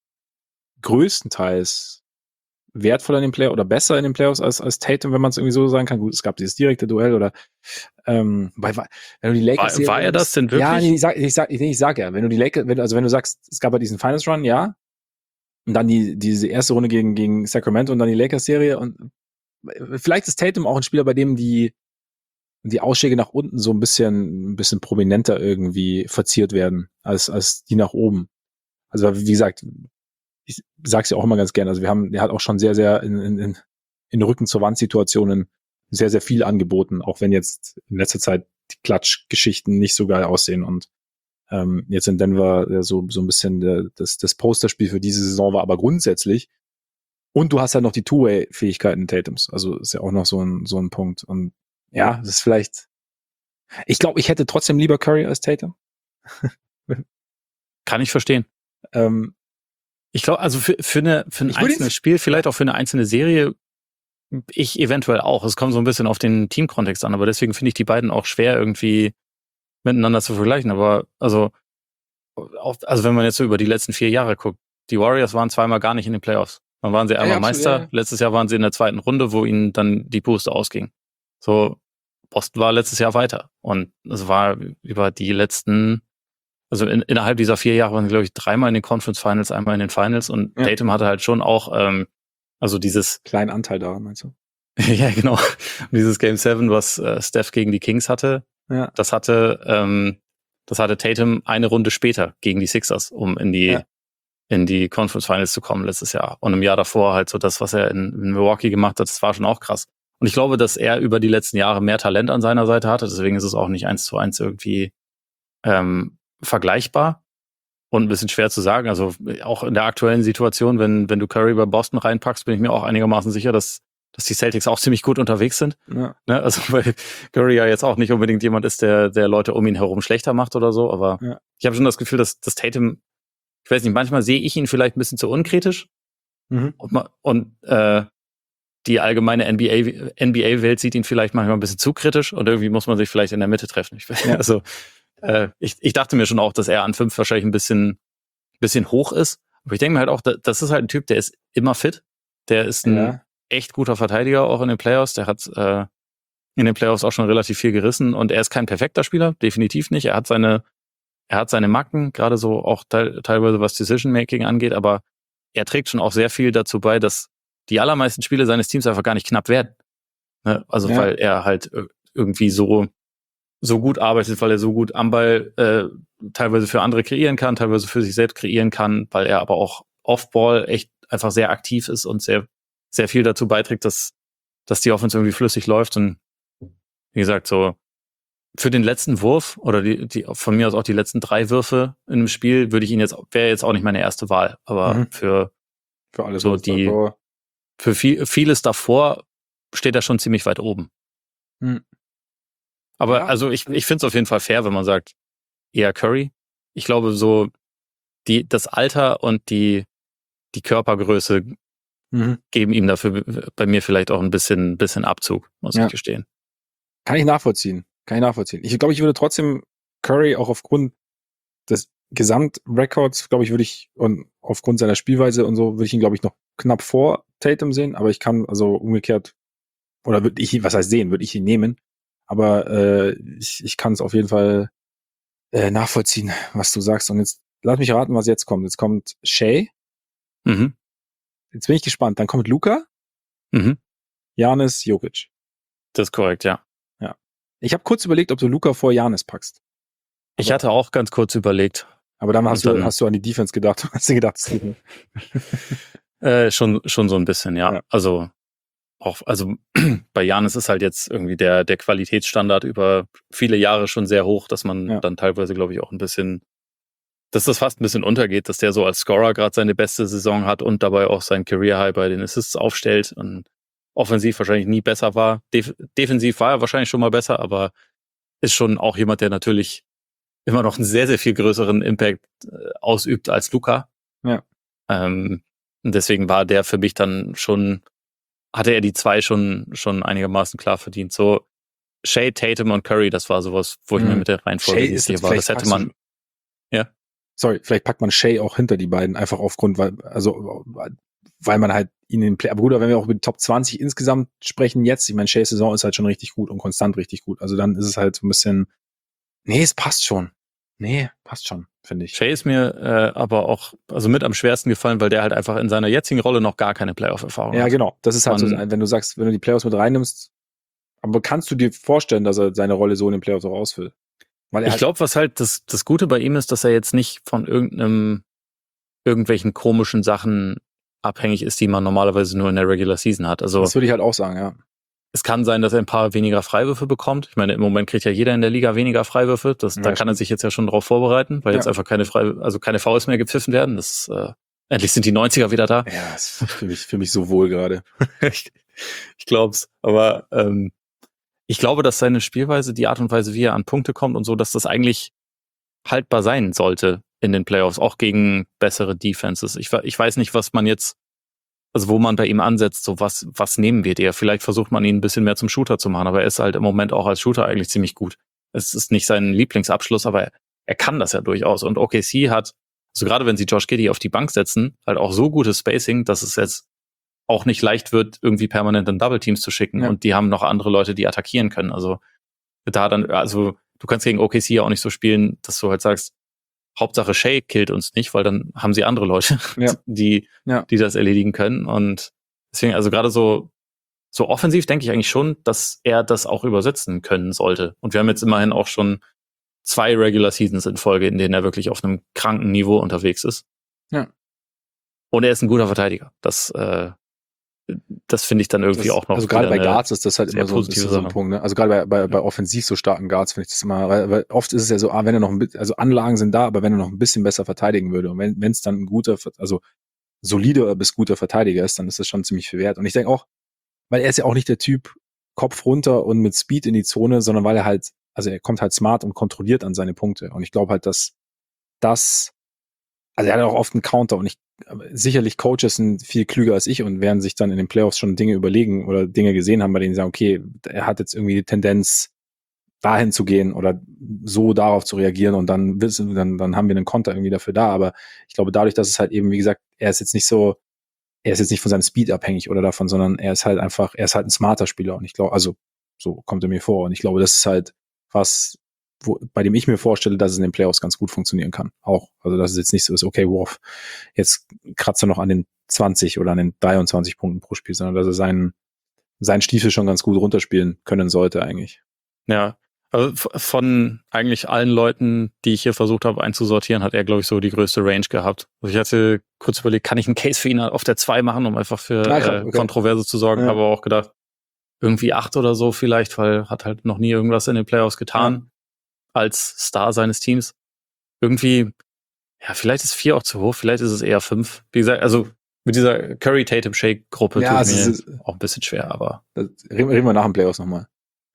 größtenteils wertvoller in den Playoffs oder besser in den Playoffs als Tatum, wenn man es irgendwie so sagen kann. Gut, es gab dieses direkte Duell oder wenn du die Lakers war er das denn wirklich? Ja, nee, ich sag ja, wenn du sagst, es gab ja diesen Finals Run, ja, und dann diese erste Runde gegen Sacramento und dann die Lakers-Serie und vielleicht ist Tatum auch ein Spieler, bei dem die Ausschläge nach unten so ein bisschen prominenter irgendwie verziert werden als die nach oben. Also wie gesagt, ich sag's ja auch immer ganz gerne, also der hat auch schon sehr, sehr in Rücken zur Wand Situationen sehr, sehr viel angeboten, auch wenn jetzt in letzter Zeit die Klatschgeschichten nicht so geil aussehen und jetzt in Denver so ein bisschen das Posterspiel für diese Saison war, aber grundsätzlich und du hast halt noch die Two-Way-Fähigkeiten Tatums, also ist ja auch noch so ein Punkt und ja, das ist vielleicht, ich glaube, ich hätte trotzdem lieber Curry als Tatum. Kann ich verstehen. Ich glaube, also für ein einzelnes Spiel, vielleicht auch für eine einzelne Serie, ich eventuell auch. Es kommt so ein bisschen auf den Teamkontext an, aber deswegen finde ich die beiden auch schwer irgendwie miteinander zu vergleichen. Aber also wenn man jetzt so über die letzten 4 Jahre guckt, die Warriors waren zweimal gar nicht in den Playoffs. Dann waren sie einmal Meister. Ja. Letztes Jahr waren sie in der zweiten Runde, wo ihnen dann die Puste ausging. So, Boston war letztes Jahr weiter. Und es war über die letzten, also innerhalb dieser 4 Jahre waren sie, glaube ich, 3-mal in den Conference Finals, einmal in den Finals. Und Tatum hatte halt schon auch, also dieses kleinen Anteil daran, meinst du? Ja, genau. Dieses Game 7, was Steph gegen die Kings hatte, das hatte Tatum eine Runde später gegen die Sixers, um in die Conference Finals zu kommen letztes Jahr. Und im Jahr davor halt so das, was er in Milwaukee gemacht hat, das war schon auch krass. Und ich glaube, dass er über die letzten Jahre mehr Talent an seiner Seite hatte. Deswegen ist es auch nicht 1:1 irgendwie vergleichbar und ein bisschen schwer zu sagen. Also auch in der aktuellen Situation, wenn du Curry bei Boston reinpackst, bin ich mir auch einigermaßen sicher, dass die Celtics auch ziemlich gut unterwegs sind. Ja. Ne? Also weil Curry ja jetzt auch nicht unbedingt jemand ist, der Leute um ihn herum schlechter macht oder so. Aber ich habe schon das Gefühl, dass Tatum, ich weiß nicht, manchmal sehe ich ihn vielleicht ein bisschen zu unkritisch. Und die allgemeine NBA-Welt sieht ihn vielleicht manchmal ein bisschen zu kritisch und irgendwie muss man sich vielleicht in der Mitte treffen. Also ich dachte mir schon auch, dass er an 5 wahrscheinlich ein bisschen hoch ist. Aber ich denke mir halt auch, das ist halt ein Typ, der ist immer fit. Der ist ein echt guter Verteidiger auch in den Playoffs. Der hat in den Playoffs auch schon relativ viel gerissen und er ist kein perfekter Spieler, definitiv nicht. Er hat seine Macken, gerade so auch teilweise was Decision-Making angeht, aber er trägt schon auch sehr viel dazu bei, dass die allermeisten Spiele seines Teams einfach gar nicht knapp werden. Ne? Also weil er halt irgendwie so gut arbeitet, weil er so gut am Ball teilweise für andere kreieren kann, teilweise für sich selbst kreieren kann, weil er aber auch Off-Ball echt einfach sehr aktiv ist und sehr, sehr viel dazu beiträgt, dass die Offense irgendwie flüssig läuft. Und wie gesagt, so für den letzten Wurf oder die von mir aus auch die letzten 3 Würfe in einem Spiel wäre jetzt auch nicht meine erste Wahl. Aber für alles so für vieles davor steht er schon ziemlich weit oben. Aber also ich finde es auf jeden Fall fair, wenn man sagt, eher Curry. Ich glaube so, das Alter und die Körpergröße geben ihm dafür bei mir vielleicht auch ein bisschen Abzug, muss ich gestehen. Kann ich nachvollziehen. Ich glaube, ich würde trotzdem Curry auch aufgrund des Gesamtrecords, glaube ich, und aufgrund seiner Spielweise und so, würde ich ihn, glaube ich, noch knapp vor Tatum sehen, aber ich kann also umgekehrt, oder würde ich ihn nehmen, aber ich kann es auf jeden Fall nachvollziehen, was du sagst. Und jetzt lass mich raten, was jetzt kommt. Jetzt kommt Shai. Jetzt bin ich gespannt. Dann kommt Luka. Giannis, Jokic. Das ist korrekt, ja. Ich habe kurz überlegt, ob du Luka vor Giannis packst. Ich hatte auch ganz kurz überlegt. Aber dann hast du an die Defense gedacht. Hast du gedacht, das geht nicht? Schon so ein bisschen, ja. Also bei Giannis ist halt jetzt irgendwie der Qualitätsstandard über viele Jahre schon sehr hoch, dass man dann teilweise, glaube ich, auch ein bisschen, dass das fast ein bisschen untergeht, dass der so als Scorer gerade seine beste Saison hat und dabei auch sein Career High bei den Assists aufstellt und offensiv wahrscheinlich nie besser war. Defensiv war er wahrscheinlich schon mal besser, aber ist schon auch jemand, der natürlich immer noch einen sehr, sehr viel größeren Impact ausübt als Luka. Ja. Und deswegen war der für mich dann schon, hatte er die 2 schon einigermaßen klar verdient. So Shai, Tatum und Curry, das war sowas, wo ich mir mit der Reihenfolge nicht sicher war. Das hätte man, vielleicht packt man Shai auch hinter die beiden, einfach aufgrund, weil man halt ihn in den Play, aber gut, wenn wir auch über die Top 20 insgesamt sprechen jetzt, ich meine, Shai's Saison ist halt schon richtig gut und konstant richtig gut. Also dann ist es halt so ein bisschen, es passt schon. Finde ich. Shai ist mir aber auch mit am schwersten gefallen, weil der halt einfach in seiner jetzigen Rolle noch gar keine Playoff-Erfahrung hat. Ja, genau. Das ist halt so, wenn du sagst, wenn du die Playoffs mit reinnimmst, aber kannst du dir vorstellen, dass er seine Rolle so in den Playoffs auch ausfüllt? Ich glaube, was halt das Gute bei ihm ist, dass er jetzt nicht von irgendwelchen komischen Sachen abhängig ist, die man normalerweise nur in der Regular Season hat. Also das würde ich halt auch sagen, ja. Es kann sein, dass er ein paar weniger Freiwürfe bekommt. Ich meine, im Moment kriegt ja jeder in der Liga weniger Freiwürfe. Da kann er sich jetzt ja schon drauf vorbereiten, weil jetzt einfach keine Fouls mehr gepfiffen werden. Endlich sind die 90er wieder da. Ja, das ist für mich so wohl gerade. Ich glaub's. Aber ich glaube, dass seine Spielweise, die Art und Weise, wie er an Punkte kommt und so, dass das eigentlich haltbar sein sollte in den Playoffs, auch gegen bessere Defenses. Ich weiß nicht, was man jetzt, also wo man bei ihm ansetzt, so was nehmen wir dir? Vielleicht versucht man ihn ein bisschen mehr zum Shooter zu machen, aber er ist halt im Moment auch als Shooter eigentlich ziemlich gut. Es ist nicht sein Lieblingsabschluss, aber er kann das ja durchaus. Und OKC hat also gerade wenn sie Josh Giddey auf die Bank setzen, halt auch so gutes Spacing, dass es jetzt auch nicht leicht wird, irgendwie permanent in Double Teams zu schicken. Ja. Und die haben noch andere Leute, die attackieren können. Also da dann, also du kannst gegen OKC ja auch nicht so spielen, dass du halt sagst, Hauptsache Shea killt uns nicht, weil dann haben sie andere Leute, die das erledigen können. Und deswegen, also gerade so offensiv denke ich eigentlich schon, dass er das auch übersetzen können sollte. Und wir haben jetzt immerhin auch schon 2 Regular Seasons in Folge, in denen er wirklich auf einem kranken Niveau unterwegs ist. Ja. Und er ist ein guter Verteidiger. Das finde ich dann irgendwie auch noch. Also gerade bei Guards ist das halt immer so ein Punkt. Ne? Also gerade bei offensiv so starken Guards finde ich das immer, weil oft ist es ja so, wenn er noch ein bisschen, also Anlagen sind da, aber wenn er noch ein bisschen besser verteidigen würde und wenn es dann ein guter, also solider bis guter Verteidiger ist, dann ist das schon ziemlich viel wert. Und ich denke auch, weil er ist ja auch nicht der Typ Kopf runter und mit Speed in die Zone, sondern weil er halt, also er kommt halt smart und kontrolliert an seine Punkte. Und ich glaube halt, dass das, also er hat auch oft einen Counter und sicherlich Coaches sind viel klüger als ich und werden sich dann in den Playoffs schon Dinge überlegen oder Dinge gesehen haben, bei denen sie sagen, okay, er hat jetzt irgendwie die Tendenz, dahin zu gehen oder so darauf zu reagieren und dann haben wir einen Konter irgendwie dafür da. Aber ich glaube, dadurch, dass es halt eben, wie gesagt, er ist jetzt nicht von seinem Speed abhängig oder davon, sondern er ist halt ein smarter Spieler und ich glaube, also so kommt er mir vor und ich glaube, das ist halt was, bei dem ich mir vorstelle, dass es in den Playoffs ganz gut funktionieren kann. Auch. Also, dass es jetzt nicht so ist, okay, wow, jetzt kratzt er noch an den 20 oder an den 23 Punkten pro Spiel, sondern dass er seinen Stiefel schon ganz gut runterspielen können sollte eigentlich. Ja, also von eigentlich allen Leuten, die ich hier versucht habe einzusortieren, hat er, glaube ich, so die größte Range gehabt. Also ich hatte kurz überlegt, kann ich einen Case für ihn auf der 2 machen, um einfach für Kontroverse zu sorgen, habe aber auch gedacht, irgendwie 8 oder so vielleicht, weil hat halt noch nie irgendwas in den Playoffs getan als Star seines Teams. Irgendwie, ja, vielleicht ist 4 auch zu hoch, vielleicht ist es eher 5. Wie gesagt, also mit dieser Curry-Tatum-Shake-Gruppe tut mir auch ein bisschen schwer, aber reden wir nach den Playoffs nochmal.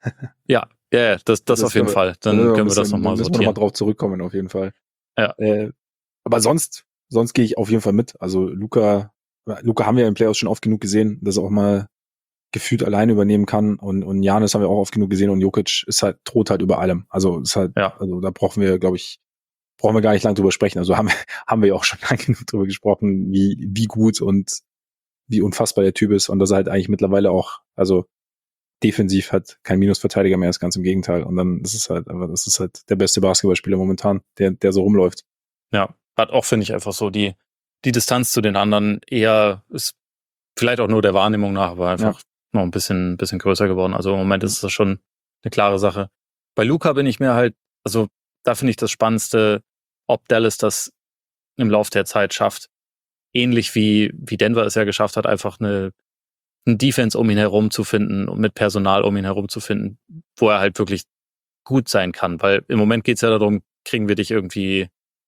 Ja, das auf jeden Fall. Dann können wir das nochmal sortieren. Müssen wir nochmal drauf zurückkommen, auf jeden Fall. Ja. Aber sonst gehe ich auf jeden Fall mit. Also Luka haben wir im Playoffs schon oft genug gesehen, dass er auch mal gefühlt alleine übernehmen kann und Giannis haben wir auch oft genug gesehen und Jokic ist halt, droht halt über allem. Also ist halt, also da brauchen wir gar nicht lang drüber sprechen. Also haben wir ja auch schon lange genug drüber gesprochen, wie gut und wie unfassbar der Typ ist und dass er halt eigentlich mittlerweile auch, also defensiv hat kein Minusverteidiger mehr, ist ganz im Gegenteil. Und dann ist es halt, aber das ist halt der beste Basketballspieler momentan, der so rumläuft. Ja, hat auch, finde ich, einfach so die Distanz zu den anderen eher, ist vielleicht auch nur der Wahrnehmung nach, aber einfach noch ein bisschen größer geworden. Also im Moment ist das schon eine klare Sache. Bei Luka bin ich mir halt, also da finde ich das Spannendste, ob Dallas das im Lauf der Zeit schafft, ähnlich wie Denver es ja geschafft hat, einfach ein Defense um ihn herum zu finden und mit Personal um ihn herum zu finden, wo er halt wirklich gut sein kann. Weil im Moment geht es ja darum, kriegen wir dich irgendwie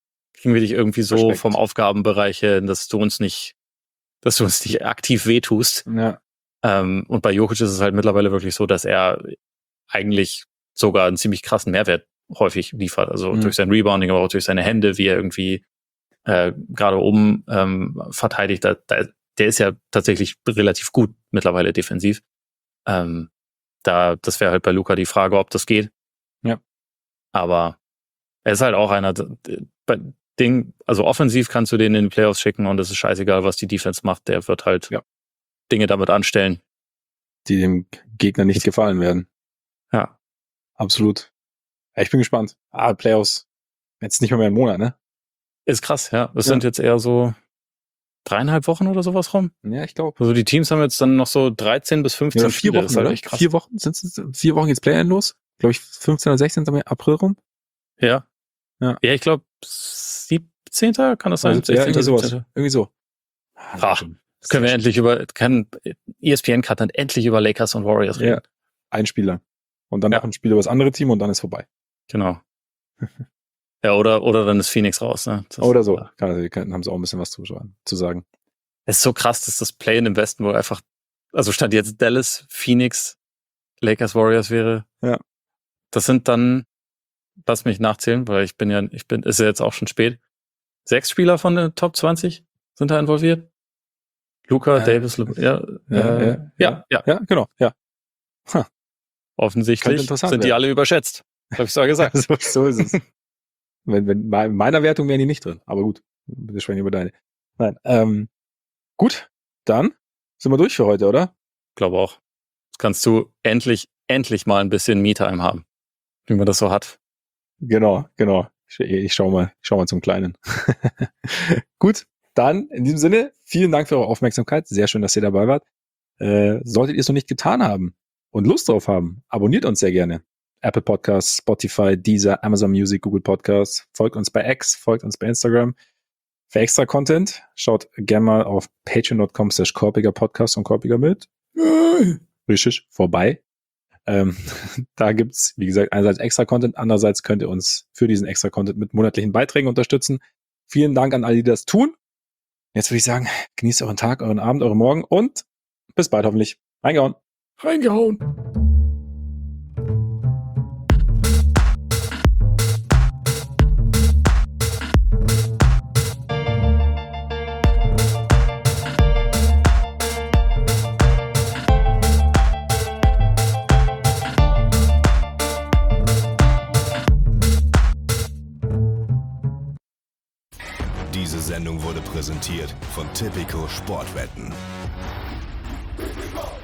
so Respekt vom Aufgabenbereich her, dass du uns nicht aktiv wehtust. Ja. Und bei Jokic ist es halt mittlerweile wirklich so, dass er eigentlich sogar einen ziemlich krassen Mehrwert häufig liefert. Also durch sein Rebounding, aber auch durch seine Hände, wie er irgendwie gerade oben verteidigt. Der ist ja tatsächlich relativ gut mittlerweile defensiv. Das wäre halt bei Luka die Frage, ob das geht. Ja. Aber er ist halt auch einer, also offensiv kannst du den in die Playoffs schicken und es ist scheißegal, was die Defense macht. Der wird halt Dinge damit anstellen, die dem Gegner nicht gefallen werden. Ja. Absolut. Ja, ich bin gespannt. Playoffs. Jetzt nicht mehr einen Monat, ne? Ist krass, ja. Es sind jetzt eher so 3,5 Wochen oder sowas rum. Ja, ich glaube. Also die Teams haben jetzt dann noch so 13 bis 15 4 Wochen, das ist halt oder? echt krass. 4 Wochen? Sind es 4 Wochen jetzt Play-In los? Glaube ich 15. oder 16. April rum? Ja. Ja, ich glaube 17. kann das sein? 16. Irgendwie so. Können wir endlich ESPN kann dann endlich über Lakers und Warriors reden. Ja, ein Spieler. Und dann noch ein Spiel über das andere Team und dann ist vorbei. Genau. Ja, oder dann ist Phoenix raus, ne? Oder so. Haben sie auch ein bisschen was zu sagen. Es ist so krass, dass das Play-In im Westen wohl einfach, also stand jetzt Dallas, Phoenix, Lakers, Warriors wäre. Ja. Das sind dann, lass mich nachzählen, weil ist ja jetzt auch schon spät. 6 Spieler von den Top 20 sind da involviert. Luka, Davis, genau, ja. Offensichtlich sind die alle überschätzt. Hab ich so gesagt. So ist es. Wenn meiner Wertung wären die nicht drin, aber gut. Wir sprechen über deine. Nein, gut, dann sind wir durch für heute, oder? Glaube auch. Jetzt kannst du endlich mal ein bisschen Me-Time haben, wie man das so hat. Genau. Ich schau mal zum Kleinen. Gut, dann in diesem Sinne, vielen Dank für eure Aufmerksamkeit. Sehr schön, dass ihr dabei wart. Solltet ihr es noch nicht getan haben und Lust drauf haben, abonniert uns sehr gerne. Apple Podcasts, Spotify, Deezer, Amazon Music, Google Podcasts. Folgt uns bei X, folgt uns bei Instagram. Für extra Content schaut gerne mal auf patreon.com/korpiger-podcast und Korpiger mit richtig vorbei. Da gibt's, wie gesagt, einerseits extra Content, andererseits könnt ihr uns für diesen extra Content mit monatlichen Beiträgen unterstützen. Vielen Dank an alle, die das tun. Jetzt würde ich sagen, genießt euren Tag, euren Abend, euren Morgen und bis bald hoffentlich. Reingehauen. Diese Sendung wurde präsentiert von Tipico Sportwetten.